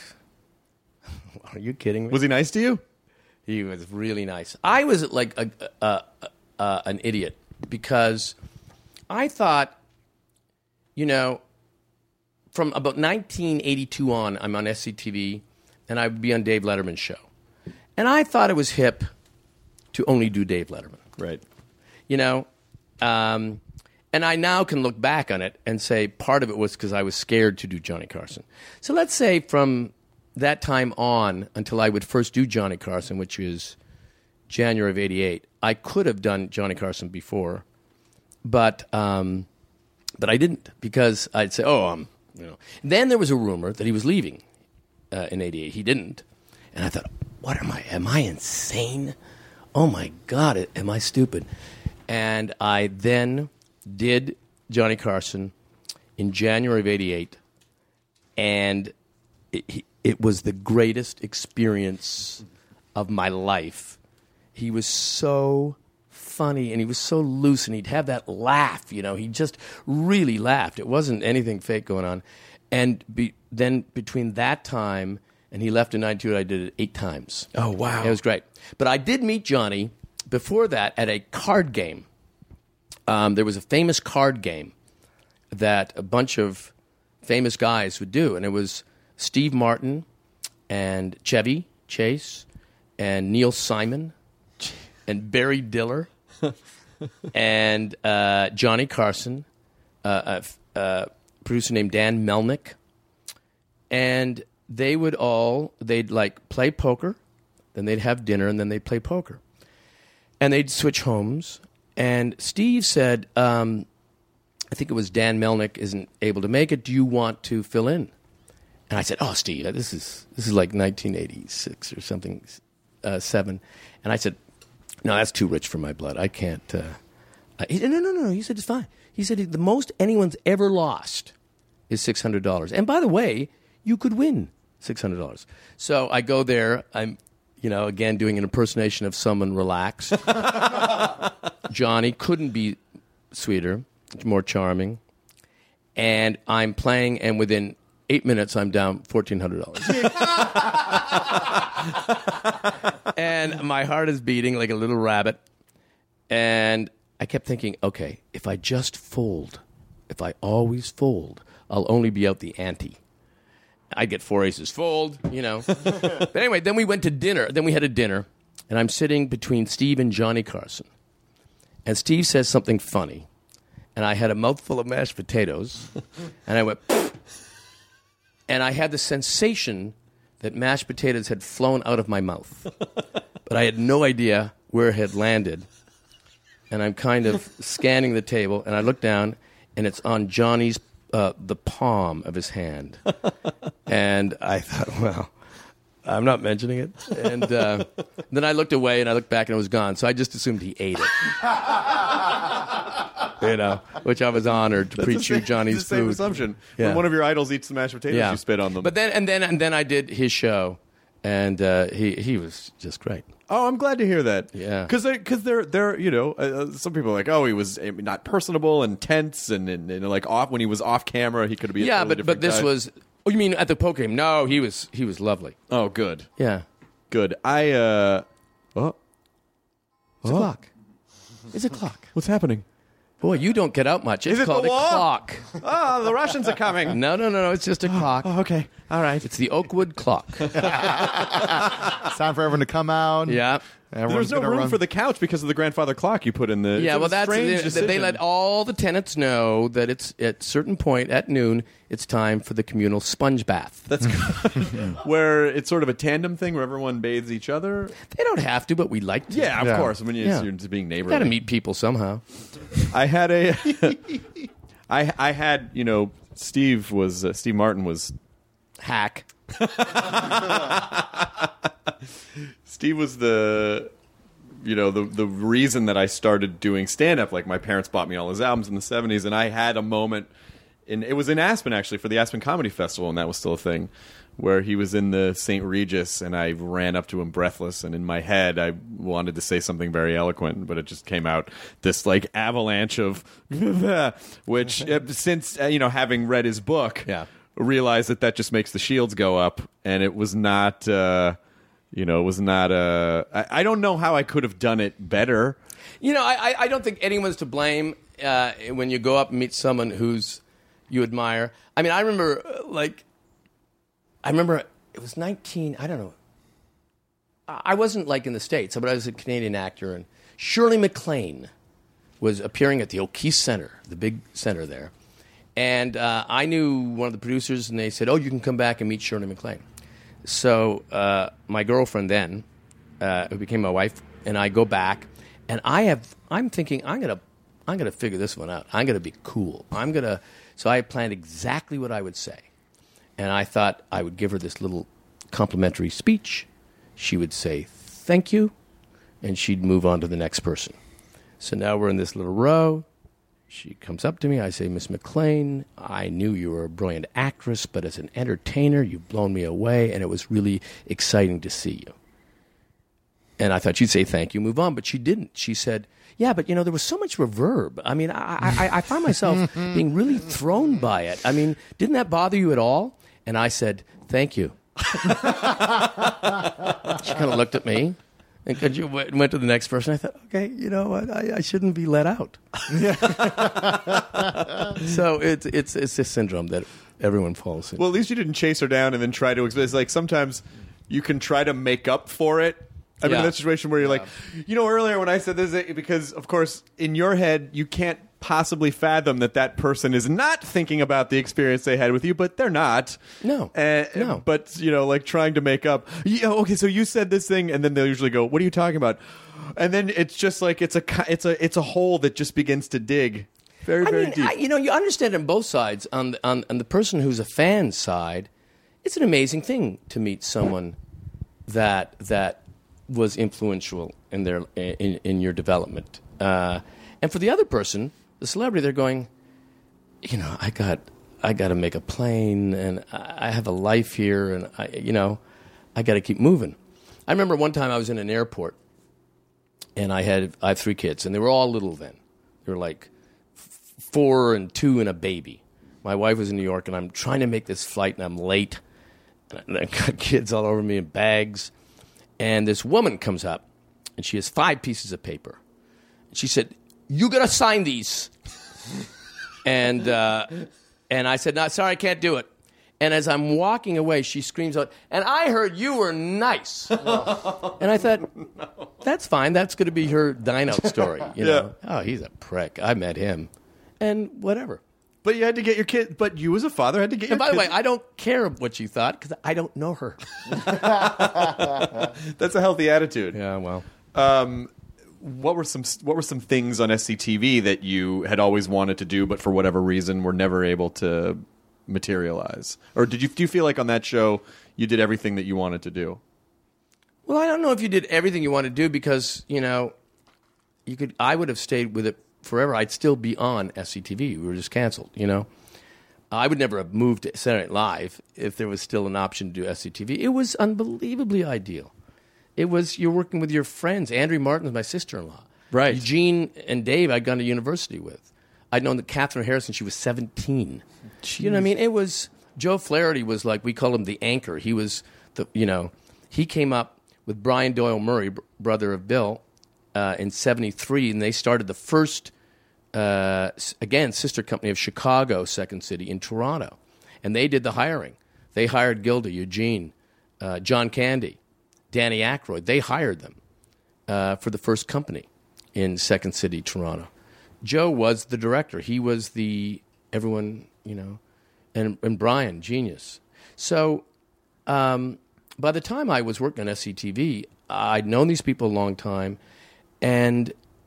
are you kidding me? Was he nice to you? He was really nice. I was like a, a, a, a, an idiot because I thought, you know, from about nineteen eighty-two on, I'm on S C T V, and I would be on Dave Letterman's show. And I thought it was hip to only do Dave Letterman. Right. You know, um, and I now can look back on it and say part of it was because I was scared to do Johnny Carson. So let's say from that time on until I would first do Johnny Carson, which was January of eighty-eight, I could have done Johnny Carson before, but um, but I didn't because I'd say, oh, um, you know. Then there was a rumor that he was leaving uh, in eighty-eight. He didn't, and I thought, what am I? Am I insane? Oh my God, am I stupid? And I then did Johnny Carson in January of eighty-eight, and it, he, it was the greatest experience of my life. He was so funny, and he was so loose, and he'd have that laugh, you know. He just really laughed. It wasn't anything fake going on. And be, then between that time and he left in ninety-two, I did it eight times. Oh, wow. It was great. But I did meet Johnny before that at a card game. Um, there was a famous card game that a bunch of famous guys would do, and it was Steve Martin and Chevy Chase and Neil Simon and Barry Diller and uh, Johnny Carson, uh, a, a producer named Dan Melnick. And they would all, they'd like play poker, then they'd have dinner, and then they'd play poker. And they'd switch homes. And Steve said, um, I think it was Dan Melnick isn't able to make it. Do you want to fill in? And I said, oh, Steve, this is this is like nineteen eighty-six or something, uh, seven. And I said, no, that's too rich for my blood. I can't. Uh, uh, he said, no, no, no. He said, it's fine. He said, the most anyone's ever lost is six hundred dollars. And by the way, you could win six hundred dollars. So I go there. I'm, you know, again, doing an impersonation of someone relaxed. Johnny couldn't be sweeter, more charming. And I'm playing, and within eight minutes, I'm down fourteen hundred dollars. And my heart is beating like a little rabbit. And I kept thinking, okay, if I just fold, if I always fold, I'll only be out the ante. I'd get four aces, fold, you know. But anyway, then we went to dinner. Then we had a dinner, and I'm sitting between Steve and Johnny Carson. And Steve says something funny. And I had a mouthful of mashed potatoes, and I went, and I had the sensation that mashed potatoes had flown out of my mouth. But I had no idea where it had landed. And I'm kind of scanning the table, and I look down, and it's on Johnny's, uh, the palm of his hand. And I thought, well, I'm not mentioning it. And uh, then I looked away, and I looked back, and it was gone. So I just assumed he ate it. You know, which I was honored to That's preach the you same, Johnny's it's the same food. assumption. Yeah. When one of your idols eats the mashed potatoes, Yeah. you spit on them. But then, and then, and then I did his show, and uh, he he was just great. Oh, I'm glad to hear that. Yeah. Because because they're, they're, you know, uh, some people are like, oh, he was uh, not personable and tense and, and, and like off when he was off camera, he could be a Yeah, totally but but different this guy. was. Oh, you mean at the poker game? No, he was he was lovely. Oh, good. Yeah. Good. I, uh, oh. It's a clock. It's a clock. What's happening? Boy, you don't get out much. It's Is it called the a wall? clock. Oh, the Russians are coming. No, no, no, no. It's just a clock. Oh, okay. All right. It's the Oakwood clock. It's time for everyone to come out. Yeah. Everyone's There's no gonna room run. for the couch because of the grandfather clock you put in the. Yeah, it's well, a that's strange they, they decision. let all the tenants know that it's at a certain point at noon. It's time for the communal sponge bath. That's good. Where it's sort of a tandem thing where everyone bathes each other. They don't have to, but we like to. Yeah, of Yeah. course. When you, Yeah. you're just being neighborly. Got to meet people somehow. I had a. I I had you know Steve was uh, Steve Martin was Hack. Steve was the you know the the reason that I started doing stand up. Like my parents bought me all his albums in the seventies, and I had a moment in it was in Aspen actually for the Aspen Comedy Festival, and that was still a thing. Where he was in the Saint Regis, and I ran up to him breathless, and in my head I wanted to say something very eloquent, but it just came out this like avalanche of, which uh, since uh, you know having read his book, Yeah. realized that that just makes the shields go up, and it was not, uh, you know, it was not. Uh, I, I don't know how I could have done it better. You know, I, I don't think anyone's to blame uh, when you go up and meet someone who's you admire. I mean, I remember, uh, like, I remember it was nineteen, I don't know. I wasn't, like, in the States, but I was a Canadian actor, and Shirley MacLaine was appearing at the O'Keefe Center, the big center there. And uh, I knew one of the producers, and they said, oh, you can come back and meet Shirley MacLaine. So uh, my girlfriend then, uh, who became my wife, and I go back, and I have, I'm thinking, I'm going to I'm gonna figure this one out. I'm going to be cool. I'm going to, so I planned exactly what I would say. And I thought I would give her this little complimentary speech. She would say, thank you, and she'd move on to the next person. So now we're in this little row. She comes up to me. I say, Miss MacLaine, I knew you were a brilliant actress, but as an entertainer, you've blown me away, and it was really exciting to see you. And I thought she'd say thank you, move on, but she didn't. She said, yeah, but, you know, there was so much reverb. I mean, I, I, I found myself being really thrown by it. I mean, didn't that bother you at all? And I said, thank you. She kind of looked at me. And could you went went to the next person. I thought, okay, you know what? I, I shouldn't be let out. So it's it's it's this syndrome that everyone falls in. Well, at least you didn't chase her down and then try to. It's like sometimes you can try to make up for it. I mean, Yeah. in that situation where you're like, you know, earlier when I said this, because of course in your head you can't possibly fathom that that person is not thinking about the experience they had with you, but they're not. No. Uh, No. But, you know, like trying to make up, yeah, okay, so you said this thing, and then they'll usually go, what are you talking about? And then it's just like, it's a, it's a, it's a hole that just begins to dig very, I very mean, deep. I, you know, you understand it on both sides. On the, on, on the person who's a fan's side, it's an amazing thing to meet someone that that was influential in their in, in your development. Uh, and for the other person, the celebrity, they're going, you know, I got I got to make a plane, and I I have a life here, and I, you know, I got to keep moving. I remember one time I was in an airport, and I had I have three kids, and they were all little then. They were like f- four and two and a baby. My wife was in New York, and I'm trying to make this flight, and I'm late. And I got kids all over me in bags. And this woman comes up, and she has five pieces of paper. She said, "You got to sign these." and uh, and I said, "No, sorry, I can't do it." And as I'm walking away, she screams out, "And I heard you were nice." No. And I thought, no. That's fine. That's going to be her dine-out story. You know? Yeah. Oh, he's a prick. I met him. And whatever. But you had to get your kid. But you as a father had to get your And by kids. the way, I don't care what you thought because I don't know her. That's a healthy attitude. Yeah, well. Um, what were some What were some things on S C T V that you had always wanted to do, but for whatever reason were never able to materialize? Or did you do you feel like on that show you did everything that you wanted to do? Well, I don't know if you did everything you wanted to do because, you know, you could. I would have stayed with it forever. I'd still be on S C T V. We were just canceled, you know. I would never have moved to Saturday Night Live if there was still an option to do S C T V. It was unbelievably ideal. It was, you're working with your friends. Andrea Martin was my sister-in-law. Right. Eugene and Dave I'd gone to university with. I'd known that Catherine Harrison, she was seventeen. Jeez. You know what I mean? It was, Joe Flaherty was like, we call him the anchor. He was, the you know, he came up with Brian Doyle Murray, br- brother of Bill, uh, in seventy-three, and they started the first, uh, again, sister company of Chicago, Second City, in Toronto. And they did the hiring. They hired Gilda, Eugene, uh, John Candy, Danny Aykroyd. They hired them uh, for the first company in Second City, Toronto. Joe was the director. He was the, everyone, you know, and, and Brian, genius. So um, by the time I was working on S C T V, I'd known these people a long time, and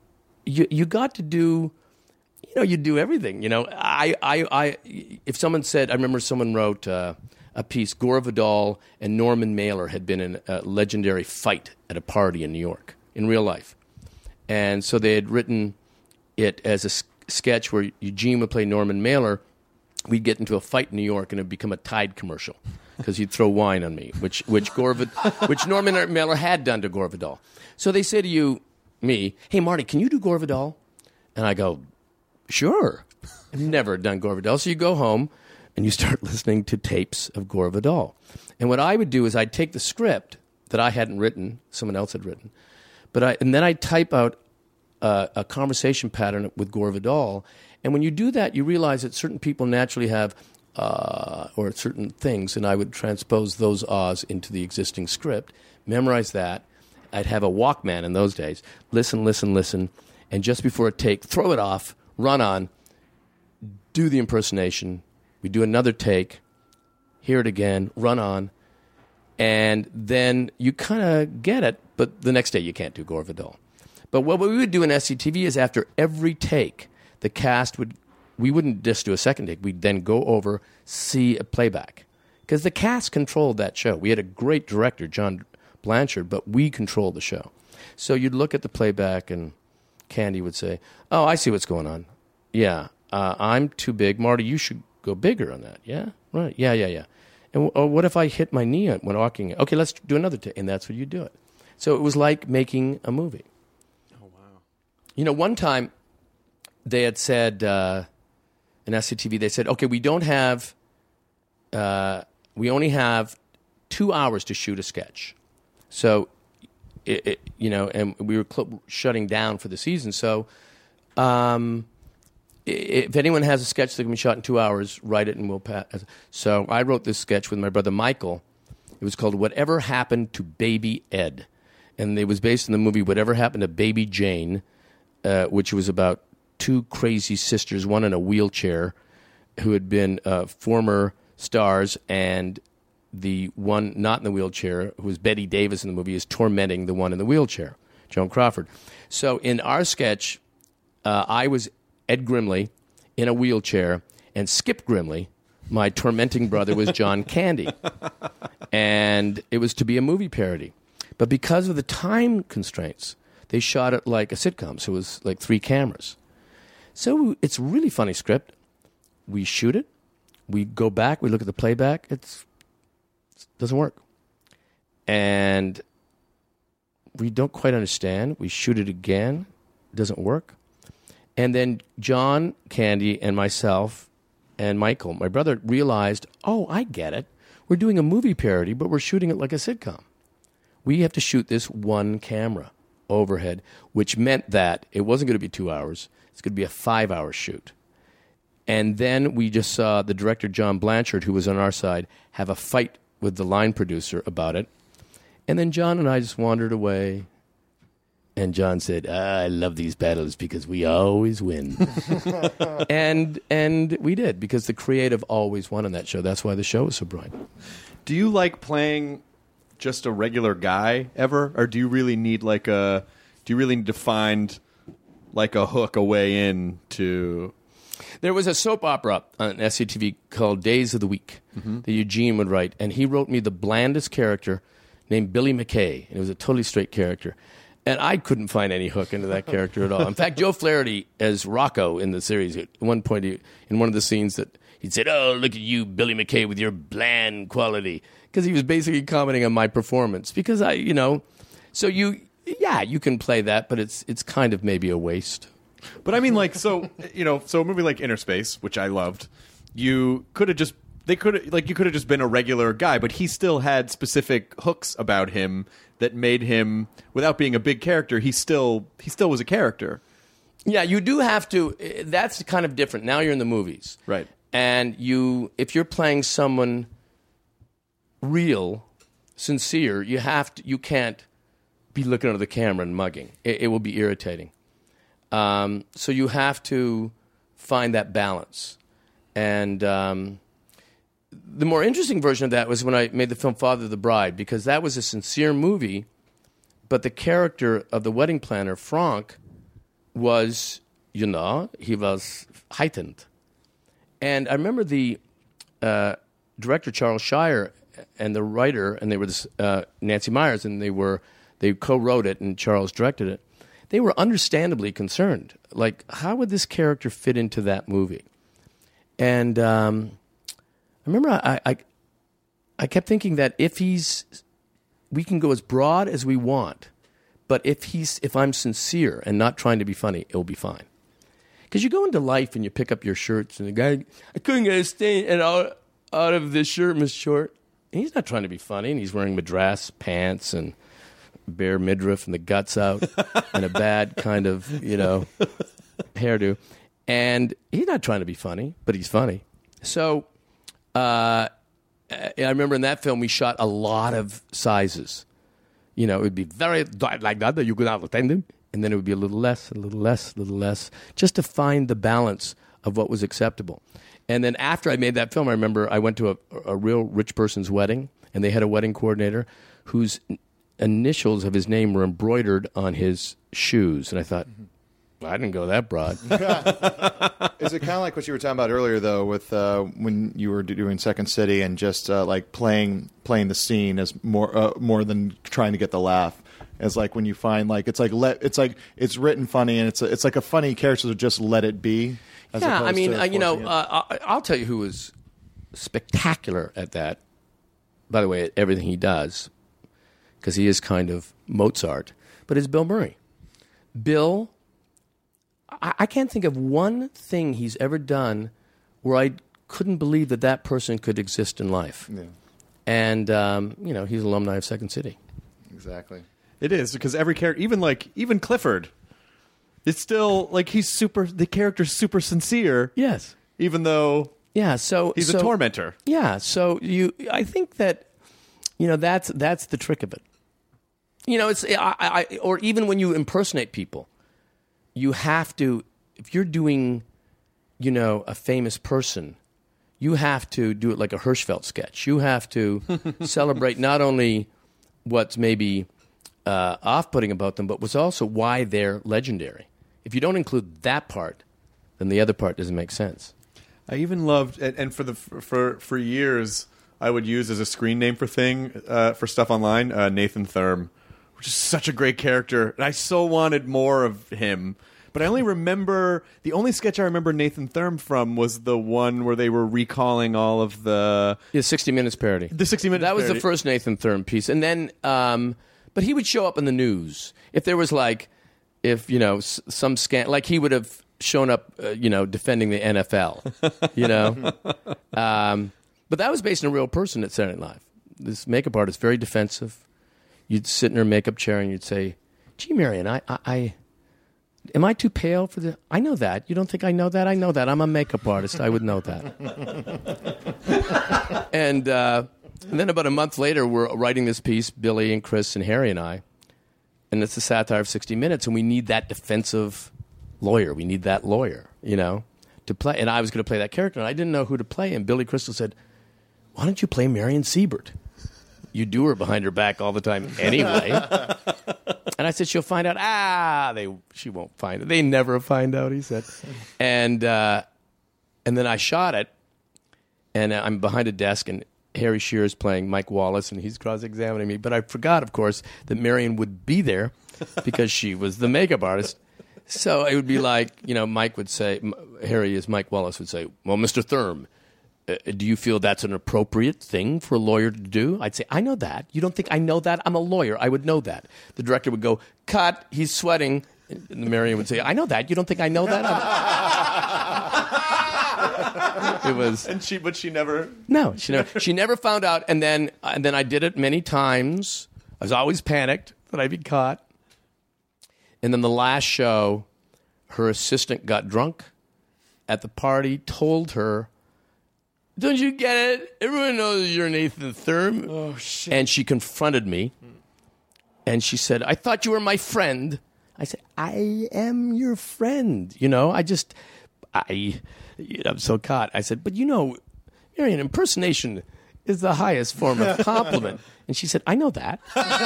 you you got to do, you know, you do everything. You know, I, I, I if someone said, I remember someone wrote uh, a piece, Gore Vidal and Norman Mailer had been in a legendary fight at a party in New York, in real life. And so they had written it as a s- sketch where Eugene would play Norman Mailer. We'd get into a fight in New York, and it'd become a Tide commercial because he'd throw wine on me, which which Gore Vid- which Norman Mailer had done to Gore Vidal. So they say to you, me, "Hey, Marty, can you do Gore Vidal?" And I go, "Sure." I've never done Gore Vidal. So you go home, and you start listening to tapes of Gore Vidal. And what I would do is I'd take the script that I hadn't written, someone else had written, but I and then I'd type out a, a conversation pattern with Gore Vidal. And when you do that, you realize that certain people naturally have uh, or certain things, and I would transpose those ahs into the existing script, memorize that. I'd have a Walkman in those days. Listen, listen, listen. And just before a take, throw it off, run on, do the impersonation. We do another take, hear it again, run on, and then you kind of get it, but the next day you can't do Gore Vidal. But what we would do in S C T V is after every take, the cast would, we wouldn't just do a second take, we'd then go over, see a playback. Because the cast controlled that show. We had a great director, John Blanchard, but we controlled the show. So you'd look at the playback and Candy would say, "Oh, I see what's going on. Yeah, uh, I'm too big. Marty, you should go bigger on that. Yeah, right. Yeah, yeah, yeah. And oh, what if I hit my knee when walking? Okay, let's do another take." And that's what you do it. So it was like making a movie. Oh, wow. You know, one time they had said, uh, in S C T V, they said, okay, we don't have, uh, we only have two hours to shoot a sketch. So, it, it, you know, and we were cl- shutting down for the season. So, um, if anyone has a sketch that can be shot in two hours, write it and we'll pass. So I wrote this sketch with my brother Michael. It was called Whatever Happened to Baby Ed. And it was based on the movie Whatever Happened to Baby Jane, uh, which was about two crazy sisters, one in a wheelchair, who had been uh, former stars, and the one not in the wheelchair, who was Betty Davis in the movie, is tormenting the one in the wheelchair, Joan Crawford. So in our sketch, uh, I was Ed Grimley in a wheelchair, and Skip Grimley, my tormenting brother, was John Candy. And it was to be a movie parody. But because of the time constraints, they shot it like a sitcom, so it was like three cameras. So it's a really funny script. We shoot it. We go back. We look at the playback. It's, it doesn't work. And we don't quite understand. We shoot it again. It doesn't work. And then John Candy and myself and Michael, my brother, realized, oh, I get it. We're doing a movie parody, but we're shooting it like a sitcom. We have to shoot this one camera overhead, which meant that it wasn't going to be two hours. It's going to be a five-hour shoot. And then we just saw the director, John Blanchard, who was on our side, have a fight with the line producer about it. And then John and I just wandered away. And John said, ah, I love these battles because we always win. and and we did, because the creative always won on that show. That's why the show was so brilliant. Do you like playing just a regular guy ever? Or do you really need like a, do you really need to find like a hook, a way in to... There was a soap opera on S C T V called Days of the Week mm-hmm. that Eugene would write, and he wrote me the blandest character named Billy McKay, and it was a totally straight character. And I couldn't find any hook into that character at all. In fact, Joe Flaherty, as Rocco in the series, at one point he, in one of the scenes that he said, oh, look at you, Billy McKay, with your bland quality. Because he was basically commenting on my performance. Because I, you know, so you, yeah, you can play that, but it's it's kind of maybe a waste. But I mean, like, so, you know, so a movie like Inner Space, which I loved, you could have just, they could have, like, you could have just been a regular guy, but he still had specific hooks about him that made him, without being a big character, he still, he still was a character. Yeah, you do have to, that's kind of different. Now you're in the movies. Right. And you, if you're playing someone real, sincere, you have to, you can't be looking under the camera and mugging. It, it will be irritating. Um, so you have to find that balance. And um, the more interesting version of that was when I made the film Father of the Bride, because that was a sincere movie, but the character of the wedding planner, Frank, was, you know, he was heightened. And I remember the uh, director, Charles Shire, and the writer, and they were this, uh, Nancy Myers, and they were they co-wrote it, and Charles directed it. They were understandably concerned. Like, how would this character fit into that movie? And um, I remember I, I I kept thinking that if he's, we can go as broad as we want, but if he's if I'm sincere and not trying to be funny, it'll be fine. Because you go into life and you pick up your shirts, and the guy, I couldn't get a stain and out, out of this shirt, Miss Short. And he's not trying to be funny, and he's wearing madras pants and bare midriff and the guts out and a bad kind of, you know, hairdo. And he's not trying to be funny, but he's funny. So uh, I remember in that film we shot a lot of sizes. You know, it would be very like that, that you could understand him. And then it would be a little less, a little less, a little less, just to find the balance of what was acceptable. And then after I made that film, I remember I went to a, a real rich person's wedding, and they had a wedding coordinator whose initials of his name were embroidered on his shoes. And I thought, I didn't go that broad. Is it kind of like what you were talking about earlier, though, with uh, when you were doing Second City and just uh, like playing playing the scene as more uh, more than trying to get the laugh? It's like when you find like it's like let it's like it's written funny, and it's a, it's like a funny character, so just let it be. As yeah, I mean, to uh, you know, uh, I'll tell you who was spectacular at that. By the way, everything he does, because he is kind of Mozart, but it's Bill Murray. Bill, I, I can't think of one thing he's ever done where I couldn't believe that that person could exist in life. Yeah. And, um, you know, he's an alumni of Second City. Exactly. It is, because every character, even like, even Clifford, it's still, like, he's super, the character's super sincere. Yes. Even though yeah, so he's so, a tormentor. Yeah, so you, I think that, you know, that's that's the trick of it. You know, it's, I, I, or even when you impersonate people, you have to, if you're doing, you know, a famous person, you have to do it like a Hirschfeld sketch. You have to celebrate not only what's maybe uh, off-putting about them, but what's also why they're legendary. If you don't include that part, then the other part doesn't make sense. I even loved, and, and for the for for years, I would use as a screen name for thing uh, for stuff online, uh, Nathan Thurm, which is such a great character, and I so wanted more of him. But I only remember, the only sketch I remember Nathan Thurm from was the one where they were recalling all of the... Yeah, sixty minutes parody. The sixty minutes That was parody. the first Nathan Thurm piece. And then, um, but he would show up in the news. If there was like, if, you know, s- some scan, like he would have shown up, uh, you know, defending the N F L, you know. um, but that was based on a real person at Saturday Night Live. This makeup artist, very defensive. You'd sit in her makeup chair and you'd say, "Gee, Marion, I, I, I am I too pale for the? I know that. You don't think I know that? I know that. I'm a makeup artist. I would know that." and, uh, and then about a month later, we're writing this piece, Billy and Chris and Harry and I, and it's a satire of sixty minutes, and we need that defensive lawyer. We need that lawyer, you know, to play. And I was going to play that character, and I didn't know who to play. And Billy Crystal said, "Why don't you play Marion Siebert? You do her behind her back all the time anyway." And I said, "She'll find out." Ah, they she won't find it. They never find out, he said. And uh, and then I shot it, and I'm behind a desk, and Harry Shearer's playing Mike Wallace, and he's cross-examining me. But I forgot, of course, that Marion would be there because she was the makeup artist. So it would be like, you know, Mike would say, Harry as Mike Wallace would say, "Well, Mister Thurm, Uh, do you feel that's an appropriate thing for a lawyer to do?" I'd say, "I know that. You don't think I know that? I'm a lawyer. I would know that." The director would go, "Cut. He's sweating." And Marion would say, "I know that. You don't think I know that?" It was, and she, but she never. No, she never. She never found out. And then, and then I did it many times. I was always panicked that I'd be caught. And then the last show, her assistant got drunk at the party, told her, "Don't you get it? Everyone knows you're Nathan Thurm." Oh, shit. And she confronted me. And she said, "I thought you were my friend." I said, "I am your friend." You know, I just, I, you know, I'm so caught. I said, "But you know, Marion, impersonation is the highest form of compliment." And she said, "I know that."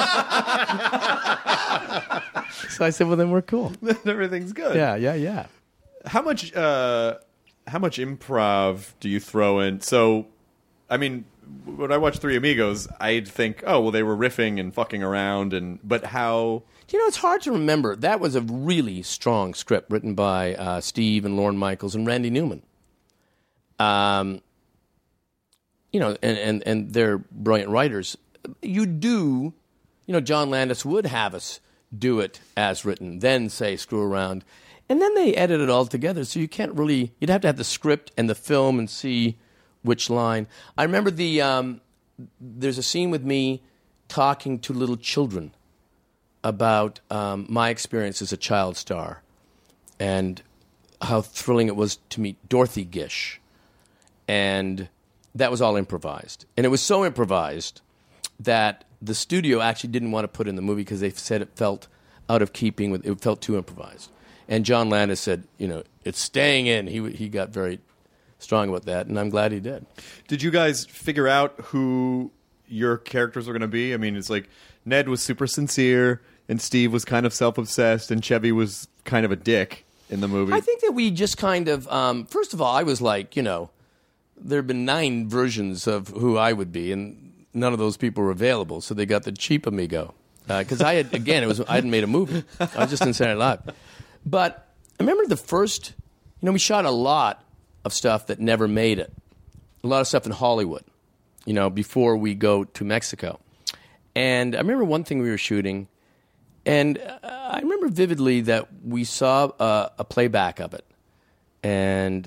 So I said, "Well, then we're cool. Everything's good." Yeah, yeah, yeah. How much... Uh... How much improv do you throw in? So, I mean, when I watch Three Amigos, I'd think, oh, well, they were riffing and fucking around, and but how... You know, it's hard to remember. That was a really strong script written by uh, Steve and Lorne Michaels and Randy Newman. Um, you know, and, and, and they're brilliant writers. You do, you know, John Landis would have us do it as written, then say, screw around. And then they edit it all together, so you can't really... You'd have to have the script and the film and see which line. I remember the... Um, there's a scene with me talking to little children about um, my experience as a child star and how thrilling it was to meet Dorothy Gish. And that was all improvised. And it was so improvised that the studio actually didn't want to put it in the movie because they said it felt out of keeping with... It felt too improvised. And John Landis said, you know, it's staying in. He he got very strong about that, and I'm glad he did. Did you guys figure out who your characters were going to be? I mean, it's like Ned was super sincere, and Steve was kind of self-obsessed, and Chevy was kind of a dick in the movie. I think that we just kind of, um, first of all, I was like, you know, there have been nine versions of who I would be, and none of those people were available, so they got the cheap amigo. Because uh, I had, again, it was I hadn't made a movie. I was just in Saturday Night Live. But I remember the first, you know, we shot a lot of stuff that never made it. A lot of stuff in Hollywood, you know, before we go to Mexico. And I remember one thing we were shooting, and I remember vividly that we saw a, a playback of it. And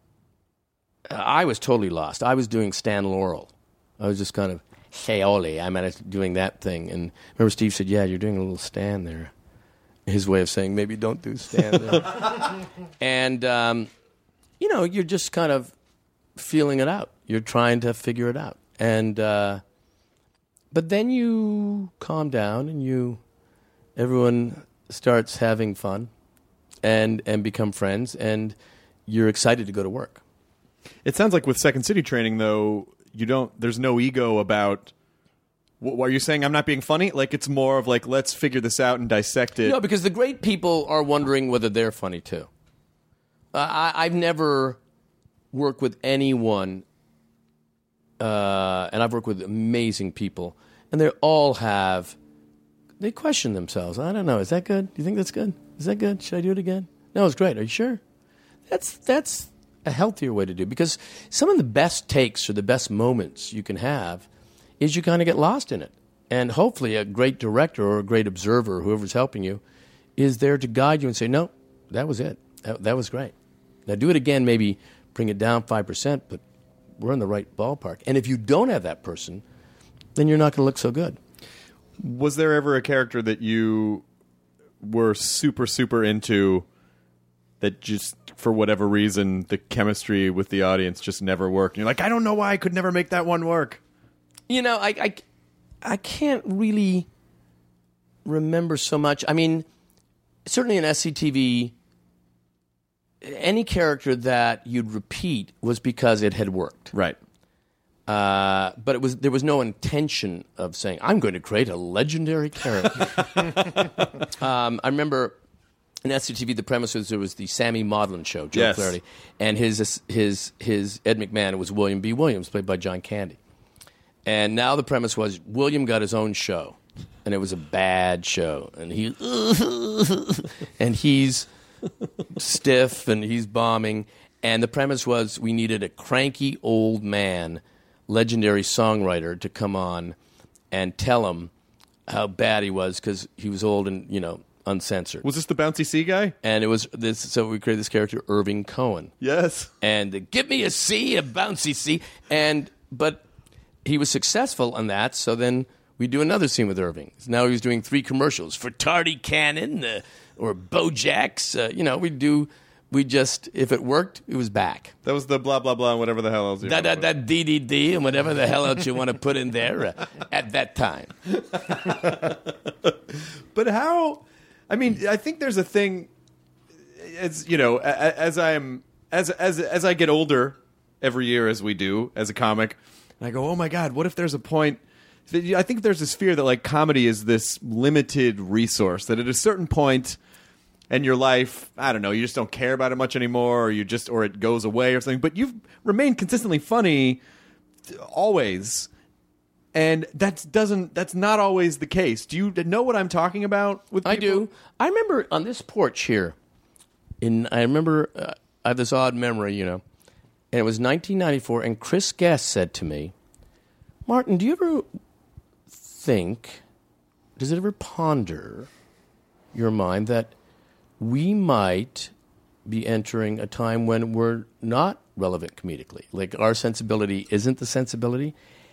I was totally lost. I was doing Stan Laurel. I was just kind of, hey, ole, I'm at doing that thing. And I remember Steve said, "Yeah, you're doing a little Stan there." His way of saying, maybe don't do Stan there. And, um, you know, you're just kind of feeling it out. You're trying to figure it out. And, uh, but then you calm down and you, everyone starts having fun and, and become friends, and you're excited to go to work. It sounds like with Second City training, though, you don't, there's no ego about... What are you saying? I'm not being funny? Like, it's more of like, let's figure this out and dissect it. No, because the great people are wondering whether they're funny too. Uh, I, I've never worked with anyone, uh, and I've worked with amazing people, and they all have, they question themselves. I don't know. Is that good? Do you think that's good? Is that good? Should I do it again? No, it's great. Are you sure? That's that's a healthier way to do it, because some of the best takes or the best moments you can have is you kind of get lost in it. And hopefully a great director or a great observer, whoever's helping you, is there to guide you and say, no, that was it. That, that was great. Now do it again, maybe bring it down five percent, but we're in the right ballpark. And if you don't have that person, then you're not going to look so good. Was there ever a character that you were super, super into that just, for whatever reason, the chemistry with the audience just never worked? And you're like, I don't know why I could never make that one work. You know, I, I, I can't really remember so much. I mean, certainly in S C T V, any character that you'd repeat was because it had worked. Right. Uh, but it was there was no intention of saying, I'm going to create a legendary character. um, I remember in S C T V, the premise was there was the Sammy Maudlin show, Joe Yes. Flaherty, and his his his Ed McMahon was William B. Williams, played by John Candy. And now the premise was William got his own show, and it was a bad show, and he and he's stiff and he's bombing, and the premise was we needed a cranky old man, legendary songwriter, to come on and tell him how bad he was because he was old and, you know, uncensored. Was this the Bouncy C guy? And it was this. So we created this character, Irving Cohen. Yes. And uh, give me a C, a bouncy C. And but he was successful on that. So then we do another scene with Irving. So now he was doing three commercials for Tardy Cannon uh, or Bojack's. Uh, you know, we do. We just, if it worked, it was back. That was the blah, blah, blah, and whatever the hell else you That, that, that D D D and whatever the hell else you want to put in there uh, at that time. But how, I mean, I think there's a thing, as, you know, as I'm, as, as, as I get older every year, as we do, as a comic, and I go, oh my God, what if there's a point, I think there's this fear that, like, comedy is this limited resource, that at a certain point in your life, I don't know, you just don't care about it much anymore, or you just, or it goes away or something. But you've remained consistently funny always, and that doesn't. That's not always the case. Do you know what I'm talking about? With people? I do. I remember on this porch here. In I remember uh, I have this odd memory, you know, and it was nineteen ninety-four, and Chris Guest said to me, "Martin, do you ever think? Does it ever ponder your mind that we might be entering a time when we're not relevant comedically? Like, our sensibility isn't the sensibility?"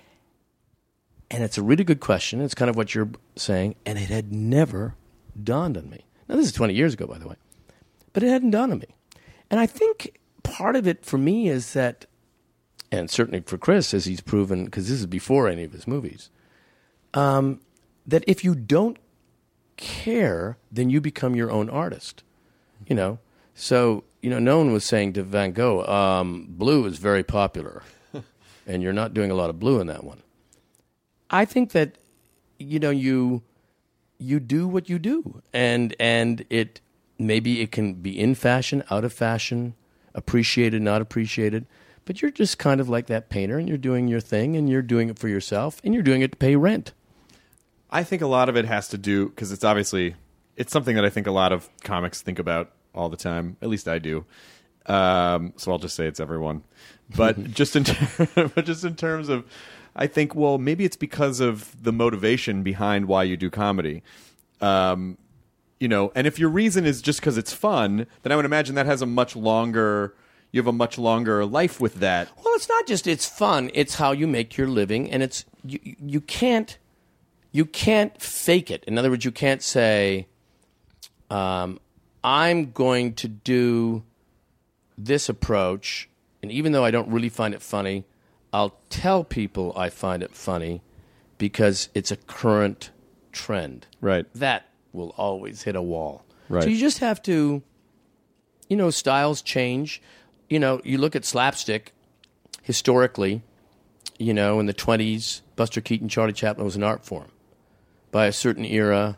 And it's a really good question. It's kind of what you're saying. And it had never dawned on me. Now, this is twenty years ago, by the way. But it hadn't dawned on me. And I think part of it for me is that, and certainly for Chris, as he's proven, because this is before any of his movies, um, that if you don't care, then you become your own artist. You know, so, you know, no one was saying to Van Gogh, um, blue is very popular, and you're not doing a lot of blue in that one. I think that, you know, you you do what you do, and and it maybe it can be in fashion, out of fashion, appreciated, not appreciated, but you're just kind of like that painter, and you're doing your thing, and you're doing it for yourself, and you're doing it to pay rent. I think a lot of it has to do, because it's obviously, it's something that I think a lot of comics think about all the time. At least I do. Um, so I'll just say it's everyone. But just in ter- but just in terms of, I think, well, maybe it's because of the motivation behind why you do comedy. Um, you know, and if your reason is just because it's fun, then I would imagine that has a much longer, you have a much longer life with that. Well, it's not just it's fun, it's how you make your living, and it's, you, you can't, You can't fake it. In other words, you can't say, um, I'm going to do this approach, and even though I don't really find it funny, I'll tell people I find it funny because it's a current trend. Right. That will always hit a wall. Right. So you just have to, you know, styles change. You know, you look at slapstick historically, you know, in the twenties, Buster Keaton, Charlie Chaplin was an art form. By a certain era,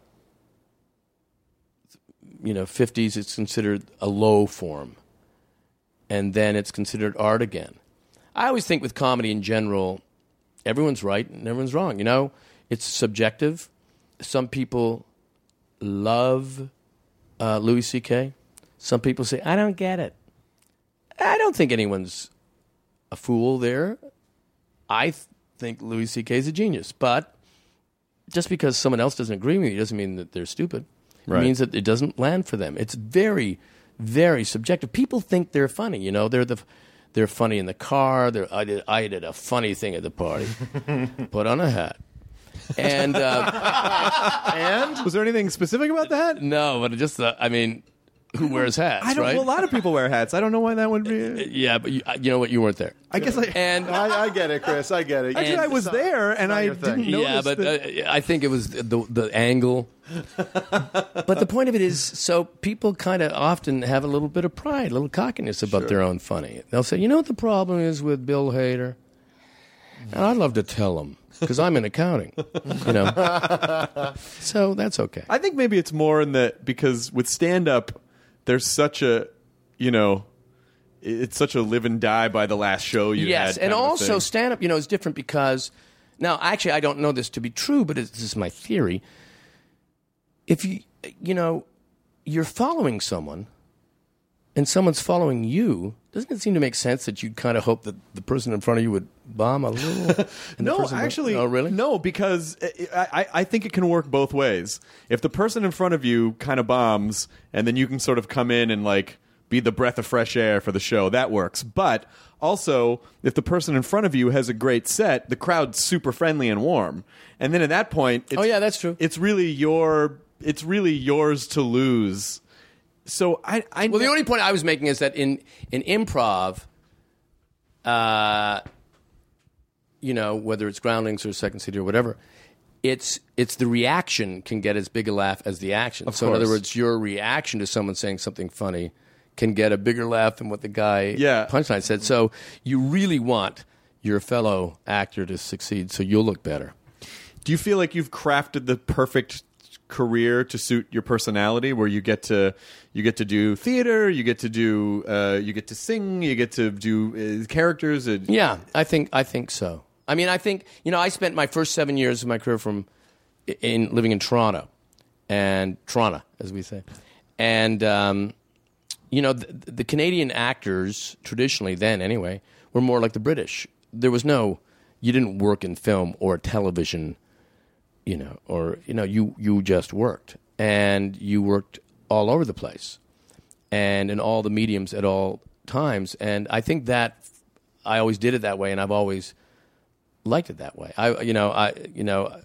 you know, fifties, it's considered a low form. And then it's considered art again. I always think with comedy in general, everyone's right and everyone's wrong. You know, it's subjective. Some people love uh, Louis C K. Some people say, I don't get it. I don't think anyone's a fool there. I th- think Louis C K is a genius. But just because someone else doesn't agree with you doesn't mean that they're stupid. It Right. means that it doesn't land for them. It's very very subjective. People think they're funny. You know, they're the they're funny in the car. They're, I did I did a funny thing at the party. Put on a hat. And uh, and was there anything specific about the hat? No, but it just uh, I mean, who wears hats? I don't. Right? Well, a lot of people wear hats. I don't know why that would be. Yeah, but you, you know what? You weren't there. I guess I. And I, I get it, Chris. I get it. Actually, I was there, and I didn't notice. Yeah, but that... uh, I think it was the the angle. But the point of it is, so people kind of often have a little bit of pride, a little cockiness about Sure. their own funny. They'll say, "You know what the problem is with Bill Hader?" And I'd love to tell them because I'm in accounting, you know. So that's okay. I think maybe it's more in the because with stand up, there's such a, you know, it's such a live and die by the last show you yes, had. and kind of a also thing. stand up, you know, is different because now actually I don't know this to be true, but it's, this is my theory. If you you know you're following someone, and someone's following you, doesn't it seem to make sense that you'd kind of hope that the person in front of you would bomb a little? and No, the person actually, oh really? no, because I, I, I think it can work both ways. If the person in front of you kind of bombs, and then you can sort of come in and like be the breath of fresh air for the show, that works. But also, if the person in front of you has a great set, the crowd's super friendly and warm, and then at that point, it's, oh yeah, that's true. It's really your, it's really yours to lose. So I, I well, the only point I was making is that in in improv, uh, you know, whether it's Groundlings or Second City or whatever, it's it's the reaction can get as big a laugh as the action. Of so in course. other words, your reaction to someone saying something funny can get a bigger laugh than what the guy Yeah. punchline said. So you really want your fellow actor to succeed, so you'll look better. Do you feel like you've crafted the perfect career to suit your personality, where you get to you get to do theater, you get to do uh, you get to sing, you get to do uh, characters? And... Yeah, I think I think so. I mean, I think you know, I spent my first seven years of my career from in living in Toronto, and Toronto, as we say, and um, you know, the, the Canadian actors traditionally, then anyway, were more like the British. There was no, you didn't work in film or television. You know, or you know, you you just worked, and you worked all over the place, and in all the mediums at all times. And I think that I always did it that way, and I've always liked it that way. I, you know, I, you know,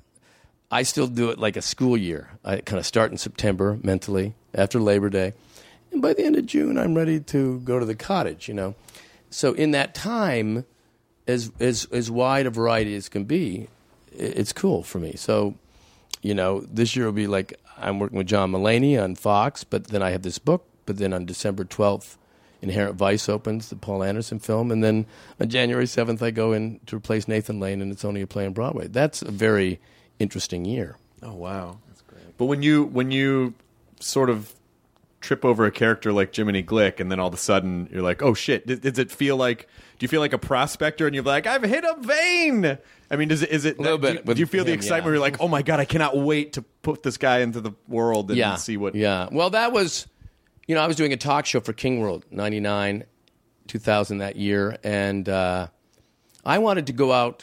I still do it like a school year. I kind of start in September mentally after Labor Day, and by the end of June, I'm ready to go to the cottage. You know, so in that time, as as as wide a variety as can be. It's cool for me. So, you know, this year will be like I'm working with John Mulaney on Fox, but then I have this book. But then on December twelfth, Inherent Vice opens, the Paul Anderson film. And then on January seventh, I go in to replace Nathan Lane, and it's only a play on Broadway. That's a very interesting year. Oh, wow. That's great. But when you when you sort of trip over a character like Jiminy Glick, and then all of a sudden you're like, oh, shit, does, does it feel like, do you feel like a prospector, and you're like, I've hit a vein? I mean, does it, is it, A little do, bit do you feel with the him, excitement yeah. where you're like, oh my God, I cannot wait to put this guy into the world and yeah. see what... Yeah. Well, that was, you know, I was doing a talk show for King World, ninety-nine, two thousand that year, and uh, I wanted to go out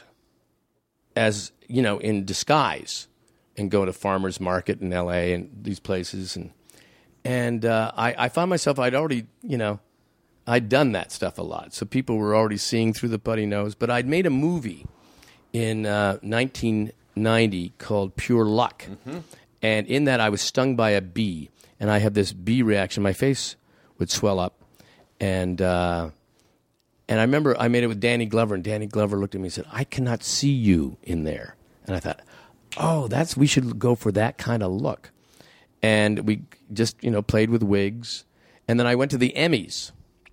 as, you know, in disguise and go to Farmer's Market in L A and these places. And and uh, I, I found myself, I'd already, you know, I'd done that stuff a lot. So people were already seeing through the putty nose. But I'd made a movie in uh, nineteen ninety called Pure Luck. Mm-hmm. And in that I was stung by a bee. And I had this bee reaction. My face would swell up. And uh, and I remember I made it with Danny Glover. And Danny Glover looked at me and said, I cannot see you in there. And I thought, oh, that's we should go for that kind of look. And we just, you know, played with wigs. And then I went to the Emmys.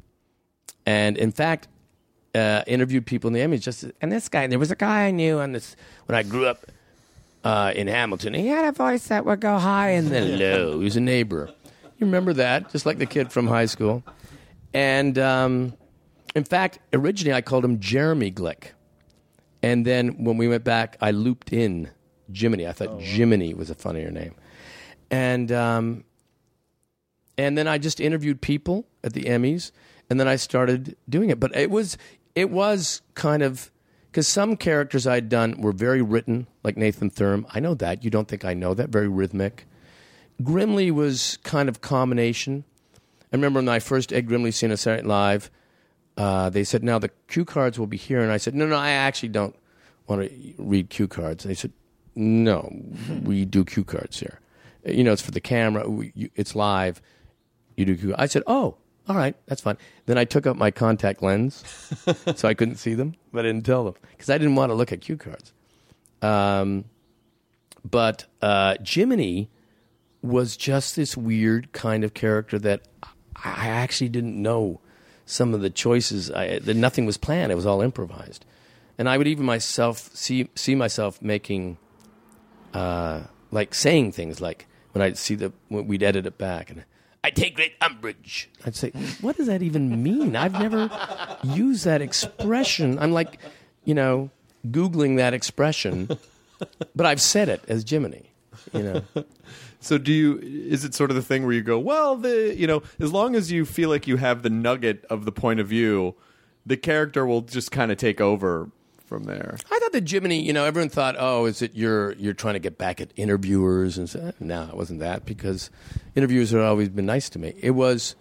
And in fact, uh, interviewed people in the Emmys. Just and this guy, there was a guy I knew on this when I grew up uh, in Hamilton. He had a voice that would go high and then low. He was a neighbor. You remember that? Just like the kid from high school. And um, in fact, originally I called him Jeremy Glick. And then when we went back, I looped in Jiminy. I thought oh, wow. Jiminy was a funnier name. And um, and then I just interviewed people at the Emmys, and then I started doing it. But it was it was kind of because some characters I'd done were very written, like Nathan Thurm. I know that. You don't think I know that? Very rhythmic. Grimley was kind of combination. I remember in my first Ed Grimley scene on Saturday Night Live, uh, they said, now the cue cards will be here. And I said, no, no, I actually don't want to read cue cards. And they said, no, we do cue cards here. You know, it's for the camera. We, you, it's live. You do cue. I said, oh, all right, that's fine. Then I took out my contact lens so I couldn't see them, but I didn't tell them because I didn't want to look at cue cards. Um, but uh, Jiminy was just this weird kind of character that I actually didn't know some of the choices. I, that nothing was planned. It was all improvised. And I would even myself see see myself making, uh, like saying things like when I'd see the, when we'd edit it back and I take great umbrage. I'd say, what does that even mean? I've never used that expression. I'm like, you know, Googling that expression, but I've said it as Jiminy, you know. So do you, is it sort of the thing where you go, well, the, you know, as long as you feel like you have the nugget of the point of view, the character will just kind of take over from there? I thought that Jiminy, you know, everyone thought, oh, is it you're you're trying to get back at interviewers? And so, no, it wasn't that, because interviewers have always been nice to me. It was,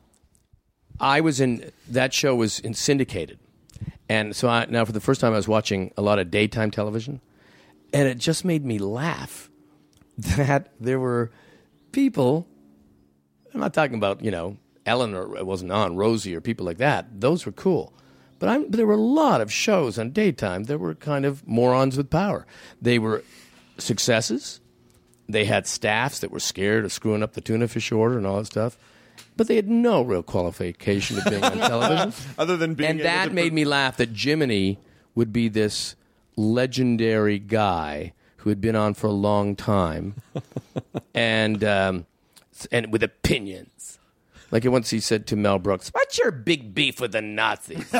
I was in, that show was in syndicated. And so I, now for the first time I was watching a lot of daytime television, and it just made me laugh that there were people, I'm not talking about, you know, Ellen or it wasn't on, Rosie or people like that. Those were cool. But, I'm, but there were a lot of shows on daytime that were kind of morons with power. They were successes. They had staffs that were scared of screwing up the tuna fish order and all that stuff. But they had no real qualification of being on television. Other than being And that made me laugh that Jiminy would be this legendary guy who had been on for a long time and um, and with opinions. Like once he said to Mel Brooks, what's your big beef with the Nazis?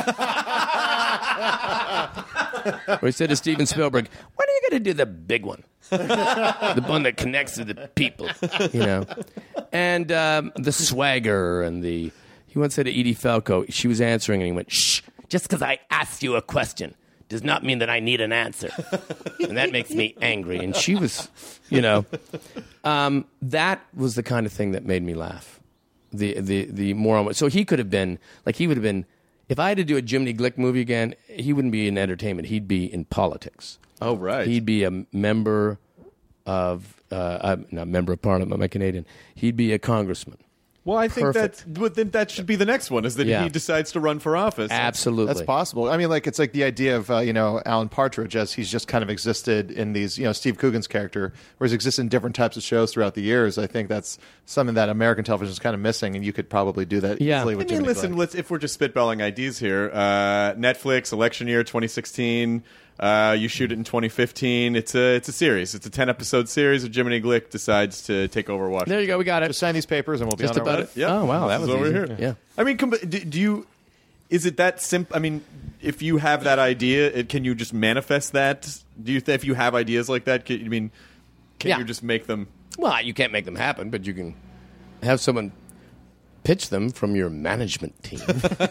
Or he said to Steven Spielberg, when are you going to do the big one? The one that connects to the people, you know? And um, the swagger and the... He once said to Edie Falco, she was answering and he went, shh, just because I asked you a question does not mean that I need an answer. And that makes me angry. And she was, you know... Um, that was the kind of thing that made me laugh. The the the moron. So he could have been like he would have been. If I had to do a Jiminy Glick movie again, he wouldn't be in entertainment. He'd be in politics. Oh right. He'd be a member of uh, not a member of Parliament. Am I Canadian? He'd be a congressman. Well, I think Perfect. that that that should be the next one. Is that Yeah. he decides to run for office? Absolutely, That's possible. I mean, like it's like the idea of uh, you know Alan Partridge as he's just kind of existed in these you know Steve Coogan's character, where he's existed in different types of shows throughout the years. I think that's something that American television is kind of missing, and you could probably do that Yeah. easily I with mean, Jiminy listen. Glick. Let's if we're just spitballing ideas here. Uh, Netflix election year twenty sixteen. Uh, you shoot it in twenty fifteen. It's a it's a series. It's a ten episode series. Of Jiminy Glick decides to take over Washington. There you go. We got it. Just sign these papers, and we'll be Just on our about way. it. Yeah. Oh wow, that This was is over easy. here. Yeah. I mean, com- do, do you? Is it that simple? I mean, if you have that idea, it, can you just manifest that? Do you? Th- if you have ideas like that, can, I mean, can Yeah. you just make them? Well, you can't make them happen, but you can have someone pitch them from your management team.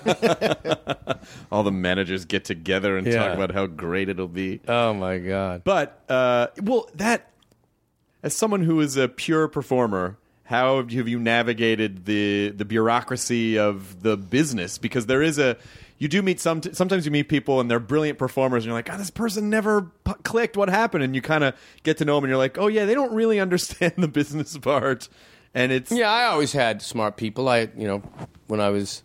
All the managers get together and Yeah. talk about how great it'll be. Oh my god. But uh, well, that as someone who is a pure performer, how have you navigated the the bureaucracy of the business? Because there is a you do meet some sometimes you meet people and they're brilliant performers and you're like, oh, this person never p- clicked. What happened? And you kind of get to know them and you're like, oh yeah, they don't really understand the business part. And it's Yeah, I always had smart people. I, you know, when I was,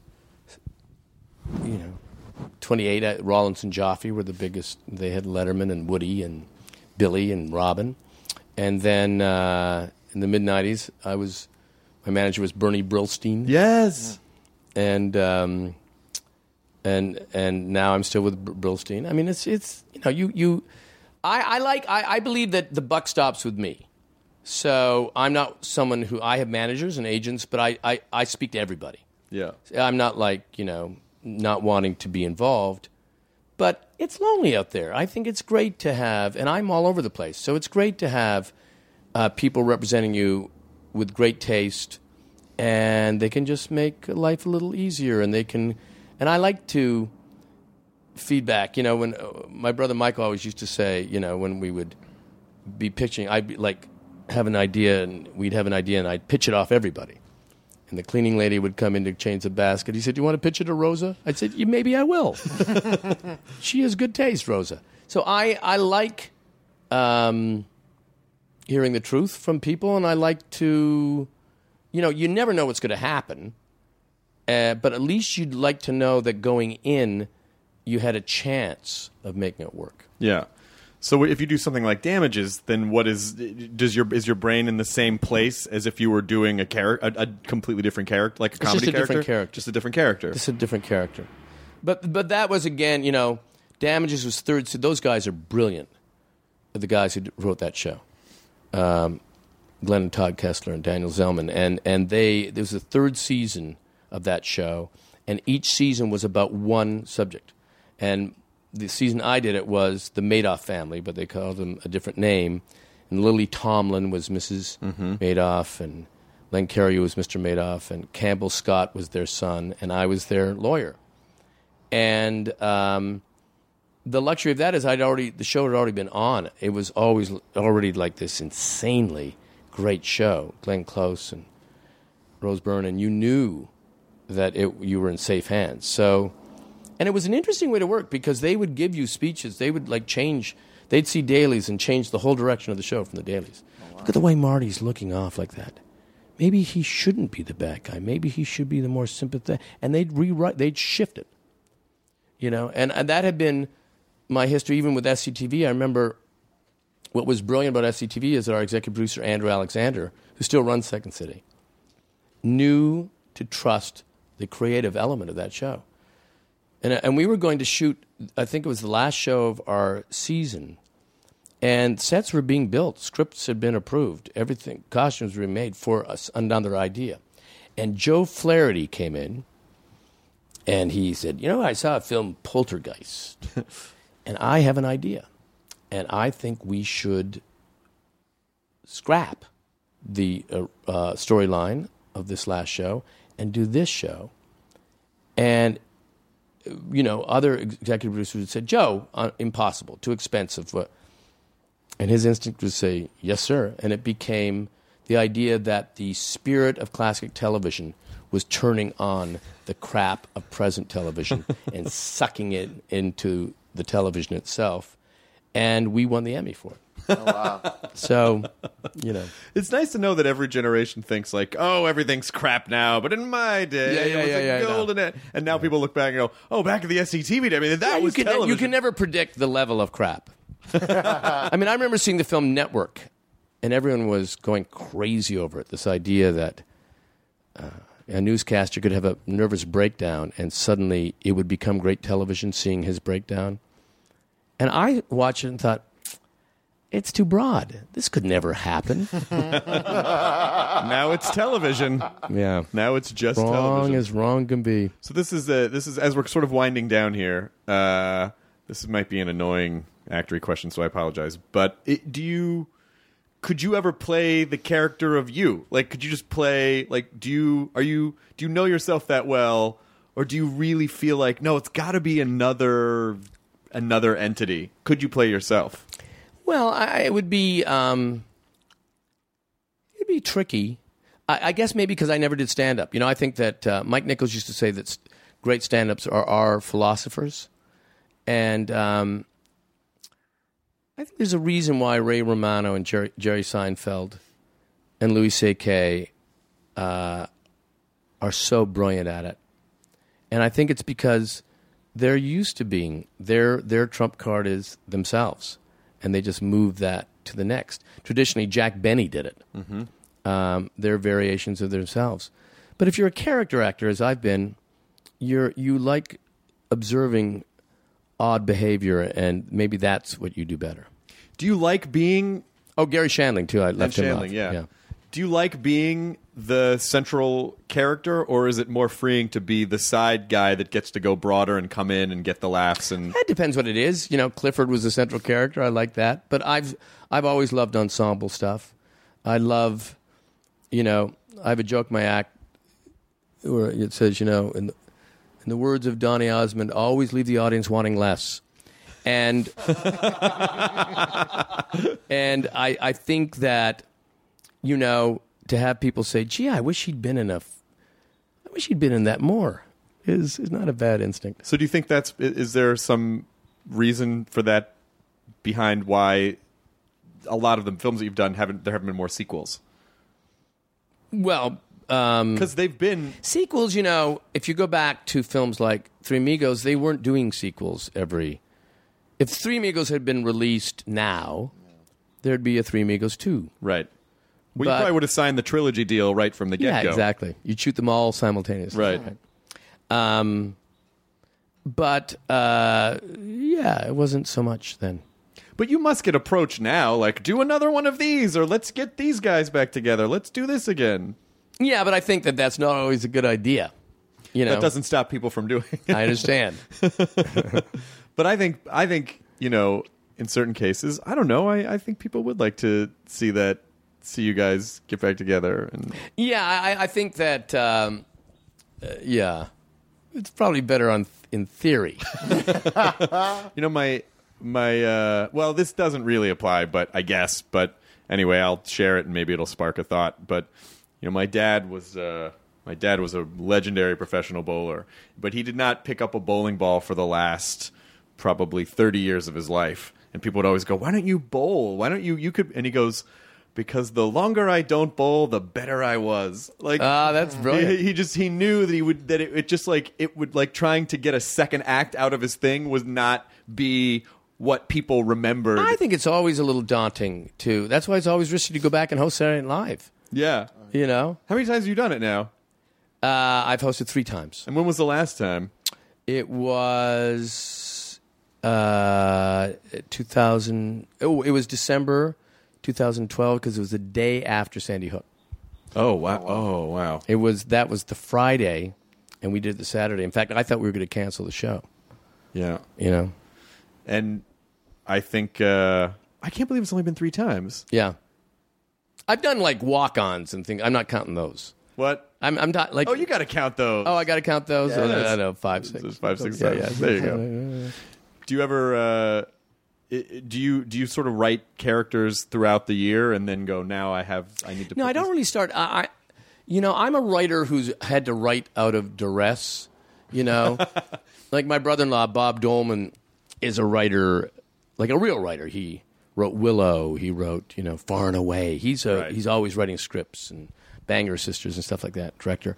you know, twenty-eight, uh, Rollins and Joffe were the biggest. They had Letterman and Woody and Billy and Robin. And then uh, in the mid nineties, I was, my manager was Bernie Brillstein. yes. And um, and and now I'm still with Br- Brillstein. I mean, it's it's you know you you, I, I like I, I believe that the buck stops with me. So I'm not someone who I have managers and agents, but I, I, I speak to everybody. Yeah. I'm not like you know not wanting to be involved, but it's lonely out there. I think it's great to have, and I'm all over the place. So it's great to have uh, people representing you with great taste, and they can just make life a little easier. And they can, and I like to feedback. You know, when uh, my brother Michael always used to say, you know, when we would be pitching, I'd be like have an idea, and we'd have an idea, and I'd pitch it off everybody. And the cleaning lady would come in to change the basket. He said, "Do you want to pitch it to Rosa?" I said, yeah, "Maybe I will." She has good taste, Rosa. So I, I like um, hearing the truth from people, and I like to, you know, you never know what's going to happen, uh, but at least you'd like to know that going in, you had a chance of making it work. Yeah. So if you do something like Damages, then what is does your is your brain in the same place as if you were doing a character, a, a completely different character, like a It's comedy just a character? different character. Just a different character. It's a different character. But but that was, again, you know, Damages was third. So those guys are brilliant, the guys who wrote that show. Um, Glenn and Todd Kessler and Daniel Zellman. And, and they there was the third season of that show, and each season was about one subject. And the season I did it was the Madoff family, but they called them a different name. And Lily Tomlin was Missus Mm-hmm. Madoff, and Len Carrier was Mister Madoff, and Campbell Scott was their son, and I was their lawyer. And um, the luxury of that is I'd already the show had already been on. It was always already like this insanely great show. Glenn Close and Rose Byrne, and you knew that it, you were in safe hands. So. And it was an interesting way to work because they would give you speeches. They would like change. They'd see dailies and change the whole direction of the show from the dailies. Oh, wow. Look at the way Marty's looking off like that. Maybe he shouldn't be the bad guy. Maybe he should be the more sympathetic. And they'd rewrite. They'd shift it. You know, and, and that had been my history even with S C T V. I remember what was brilliant about S C T V is that our executive producer Andrew Alexander, who still runs Second City, knew to trust the creative element of that show. And, and we were going to shoot, I think it was the last show of our season, and sets were being built. Scripts had been approved. Everything, costumes were made for us, another idea. And Joe Flaherty came in, and he said, "You know, I saw a film, Poltergeist, and I have an idea. And I think we should scrap the uh, uh, storyline of this last show and do this show." And you know, other executive producers would say, "Joe, uh, impossible, too expensive." And his instinct would say, "Yes, sir." And it became the idea that the spirit of classic television was turning on the crap of present television and sucking it into the television itself. And we won the Emmy for it. Oh, wow. So, you know. It's nice to know that every generation thinks like, oh, everything's crap now, but in my day, Yeah, yeah, it was yeah, a yeah, golden age. And now people look back and go, oh, back in the S C T V day, I mean, that Yeah, you was can, television. You can never predict the level of crap. I mean, I remember seeing the film Network, and everyone was going crazy over it. This idea that uh, a newscaster could have a nervous breakdown, and suddenly it would become great television seeing his breakdown. And I watched it and thought, it's too broad. This could never happen. Now it's television. Yeah. Now it's just wrong television. as wrong can be. So this is uh, this is as we're sort of winding down here. Uh, this might be an annoying actory question, so I apologize. But it, do you could you ever play the character of you? Like, could you just play? Like, do you are you do you know yourself that well, or do you really feel like no? It's got to be another another entity. Could you play yourself? Well, I, it would be um, it'd be tricky. I, I guess maybe because I never did stand up. You know, I think that uh, Mike Nichols used to say that st- great stand ups are, are philosophers, and um, I think there's a reason why Ray Romano and Jerry, Jerry Seinfeld and Louis C K uh, are so brilliant at it, and I think it's because they're used to being their their trump card is themselves. And they just moved that to the next. Traditionally, Jack Benny did it. Mm-hmm. Um, they're variations of themselves. But if you're a character actor, as I've been, you're you like observing odd behavior, and maybe that's what you do better. Do you like being... Oh, Gary Shandling, too. I left and him Shandling, off. yeah. yeah. Do you like being the central character, or is it more freeing to be the side guy that gets to go broader and come in and get the laughs? And it depends what it is. You know, Clifford was the central character. I like that. But I've I've always loved ensemble stuff. I love, you know, I have a joke in my act where it says, you know, in the, in the words of Donny Osmond, always leave the audience wanting less. And and I I think that, you know, to have people say, gee, I wish he'd been in a f- wish he'd been in that more. Is is not a bad instinct. So do you think that's i- is there some reason for that behind why a lot of the films that you've done haven't there haven't been more sequels? Well, um, Because they've been sequels, you know, if you go back to films like Three Amigos, they weren't doing sequels every... If Three Amigos had been released now, there'd be a Three Amigos two. right. Well, But- you probably would have signed the trilogy deal right from the Yeah, get-go. exactly. You'd shoot them all simultaneously. Right. Um, but, uh, yeah, it wasn't so much then. But you must get approached now, like, do another one of these, or let's get these guys back together. Let's do this again. Yeah, but I think that that's not always a good idea. You know, That doesn't stop people from doing it. I understand. But I think, I think, you know, in certain cases, I don't know, I, I think people would like to see that, see you guys get back together. And Yeah, I, I think that, um, uh, yeah, it's probably better on in theory. You know, my my uh, well, this doesn't really apply, but I guess. But anyway, I'll share it, and maybe it'll spark a thought. But you know, my dad was uh, my dad was a legendary professional bowler, but he did not pick up a bowling ball for the last probably thirty years of his life. And people would always go, "Why don't you bowl? Why don't you? You could." And he goes, "Because the longer I don't bowl, the better I was." Like, Ah, that's brilliant. He, he just he knew that he would that it, it just like it would like trying to get a second act out of his thing was not be what people remembered. I think it's always a little daunting, too. That's why it's always risky to go back and host Saturday Night Live. Yeah. You know? How many times have you done it now? Uh, I've hosted three times. And when was the last time? It was uh, two thousand. Oh, it was December two thousand twelve because it was the day after Sandy Hook. Oh wow! Oh wow! It was that was the Friday, and we did it the Saturday. In fact, I thought we were going to cancel the show. Yeah. You know. And I think uh, I can't believe it's only been three times. Yeah. I've done like walk-ons and things. I'm not counting those. What? I'm I'm not like. Oh, you got to count those. Oh, I got to count those. Yeah, Oh, that's- I don't know, five, six, It's five, six Yeah, times. yeah. There you go. Do you ever? Uh, i- do you do you sort of write characters throughout the year and then go? Now I have. I need to. No, put I don't this- really start. I, I, you know, I'm a writer who's had to write out of duress. You know, like my brother-in-law Bob Dolman is a writer, like a real writer. He wrote Willow. He wrote, you know, Far and Away. He's a Right. he's always writing scripts and Banger Sisters and stuff like that. Director.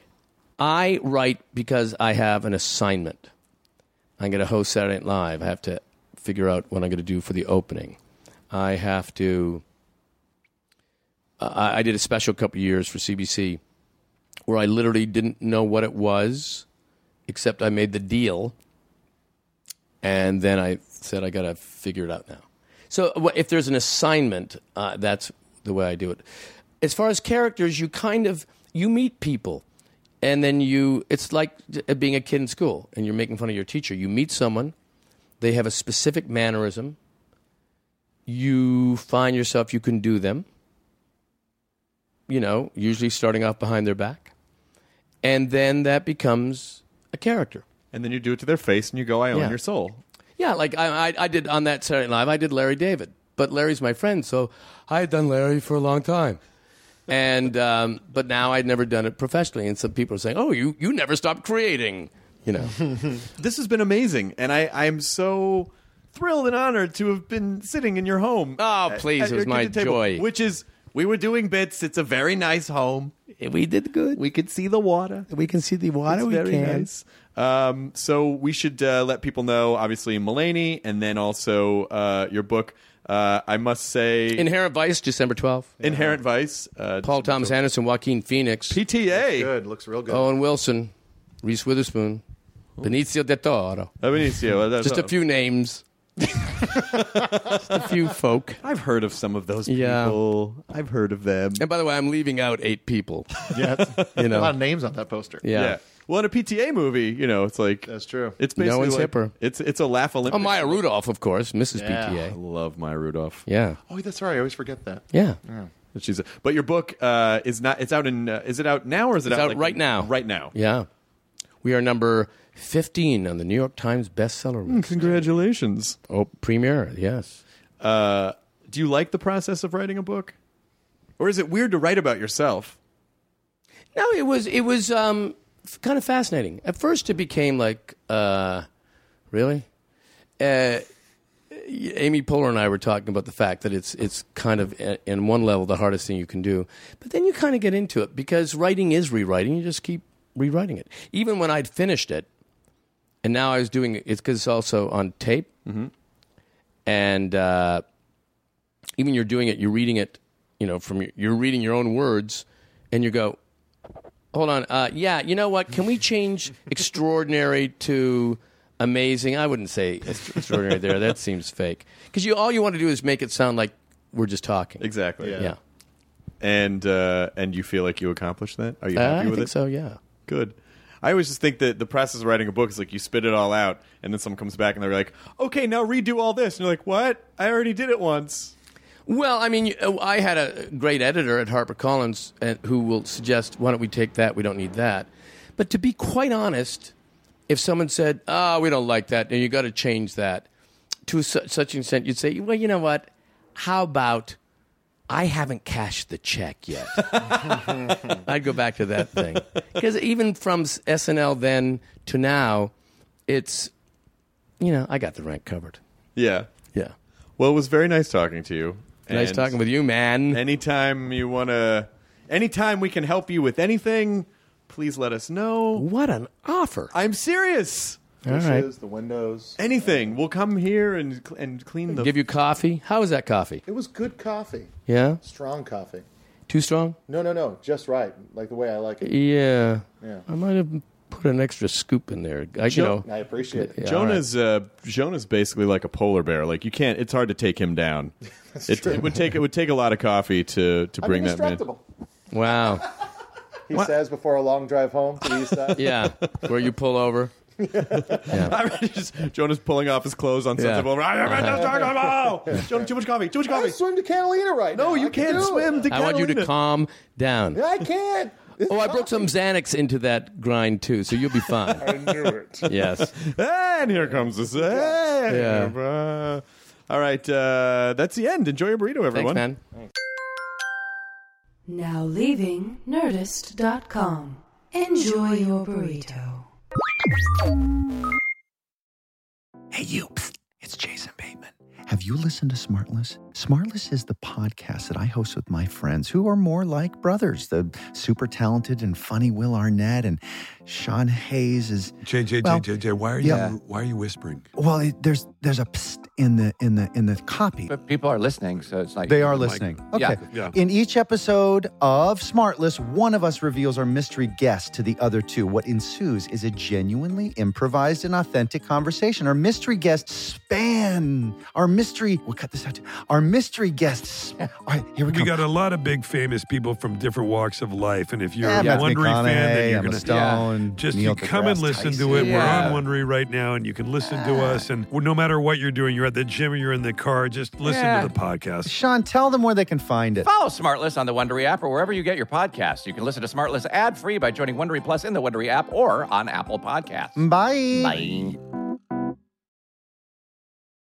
I write because I have an assignment. I'm going to host Saturday Night Live. I have to figure out what I'm going to do for the opening. I have to. I, I did a special couple of years for C B C where I literally didn't know what it was, except I made the deal, and then I said I got to figure it out now. So wh- if there's an assignment, uh, that's the way I do it. As far as characters, you kind of you meet people, and then you it's like j- being a kid in school, and you're making fun of your teacher. You meet someone, they have a specific mannerism. You find yourself you can do them. You know, usually starting off behind their back. And then that becomes a character. And then you do it to their face, and you go, "I own Yeah. your soul." Yeah, like I, I, I did on that Saturday Night Live, I did Larry David. But Larry's my friend, so I had done Larry for a long time. And um, but now I'd never done it professionally. And some people are saying, oh, you, you never stopped creating, you know. This has been amazing, and I I'm so thrilled and honored to have been sitting in your home. Oh, at- please, at it was your my kitchen table, joy. Which is, we were doing bits. It's a very nice home. We did good. We could see the water. We can see the water. It's we very can. nice. Um, so we should uh, let people know, obviously, Mulaney, and then also uh, your book. Uh, I must say, Inherent Vice, December twelfth. Inherent Vice. Uh, Paul Thomas Anderson, Joaquin Phoenix. P T A. Good, looks real good. Owen Wilson, Reese Witherspoon, Benicio del Toro. Benicio. that's- Just a few names. Just a few folk. I've heard of some of those Yeah. people. I've heard of them. And by the way, I'm leaving out eight people. Yeah, it's- You know. a lot of names on that poster. Yeah. Yeah. Well, in a P T A movie, you know, it's like That's true. It's No basically one's like, hipper. It's it's a laugh Olympics. Oh, Maya Rudolph, of course, Missus Yeah. P T I A. love Maya Rudolph. Yeah. Oh, that's right. I always forget that. Yeah. She's a, but your book uh, is not. It's out in. Uh, is it out now or is it It's out, out like, right now. Right now. Yeah. We are number fifteen on the New York Times bestseller list. Congratulations. Oh, premiere, yes. Uh, do you like the process of writing a book, or is it weird to write about yourself? No, it was it was um, f- kind of fascinating. At first, it became like, uh, really? Uh, Amy Poehler and I were talking about the fact that it's it's kind of, uh, in one level, the hardest thing you can do. But then you kind of get into it because writing is rewriting. You just keep rewriting it. Even when I'd finished it, and now I was doing it, it's because it's also on tape. Mm-hmm. And uh, even you're doing it, you're reading it, you know, from your, you're reading your own words, and you go, hold on, uh, yeah, you know what? Can we change extraordinary to amazing? I wouldn't say extraordinary there. That seems fake. Because you all you want to do is make it sound like we're just talking. Exactly. Yeah. yeah. And uh, and you feel like you accomplished that? Are you Uh, happy I with think it? so, yeah. Good. I always just think that the process of writing a book is like you spit it all out, and then someone comes back and they're like, okay, now redo all this. And you're like, what? I already did it once. Well, I mean, you- I had a great editor at HarperCollins uh, who will suggest, why don't we take that? We don't need that. But to be quite honest, if someone said, oh, we don't like that, and you got to change that, to su- such an extent, you'd say, well, you know what? How about I haven't cashed the check yet? I'd go back to that thing. Because even from S N L then to now, it's, you know, I got the rent covered. Yeah. Yeah. Well, it was very nice talking to you. Nice And talking with you, man. Anytime you want to, anytime we can help you with anything, please let us know. What an offer. I'm serious. All right. Dishes, the windows. Anything. We'll come here and and clean the... Give you coffee. How is that coffee? It was good coffee. Yeah? Strong coffee. Too strong? No, no, no. Just right. Like the way I like it. Yeah. Yeah. I might have put an extra scoop in there. I, you know, I appreciate it. Yeah, Jonah's uh, Jonah's basically like a polar bear. Like you can't. It's hard to take him down. it, it would take it would take a lot of coffee to to bring I'm that man. indestructible. wow. He says before a long drive home to the east side. Yeah. Where you pull over. I mean, just, Jonah's pulling off his clothes on Sunset Yeah. Boulevard. Jonah, too much coffee. Too much I coffee. swim to Catalina right now. No, you I can can't do swim it. to I want you to Catalina. calm down. I can't. It's Oh, I broke some Xanax into that grind, too, so you'll be fine. I knew it. Yes. And here comes the hey. Yeah. Uh, all right, uh, that's the end. Enjoy your burrito, everyone. Thanks, man. Now leaving Nerdist dot com. Enjoy your burrito. Hey, you. Psst. It's Jason Bateman. Have you listened to Smartless? Smartless is the podcast that I host with my friends who are more like brothers. The super talented and funny Will Arnett and Sean Hayes is... J J, well, J J, J, why are yeah. you why are you whispering? Well, it, there's there's a psst in the in the in the copy. But people are listening, so it's like They are like- listening. Yeah. Okay. Yeah. In each episode of Smartless, one of us reveals our mystery guest to the other two. What ensues is a genuinely improvised and authentic conversation. Our mystery guests span our mystery. We'll cut this out too. Our mystery guests. All right, here we go. We got a lot of big famous people from different walks of life, and if you're Yeah, a Matthew Wondery fan, then you're Emma gonna Stone, just Neil you come and deGrasse listen Tyson. to it. Yeah. We're on Wondery right now, and you can listen to us. And no matter what you're doing, you're at the gym or you're in the car, just listen Yeah. to the podcast. Sean, tell them where they can find it. Follow Smartless on the Wondery app or wherever you get your podcasts. You can listen to Smartless ad-free by joining Wondery Plus in the Wondery app or on Apple Podcasts. Bye. Bye.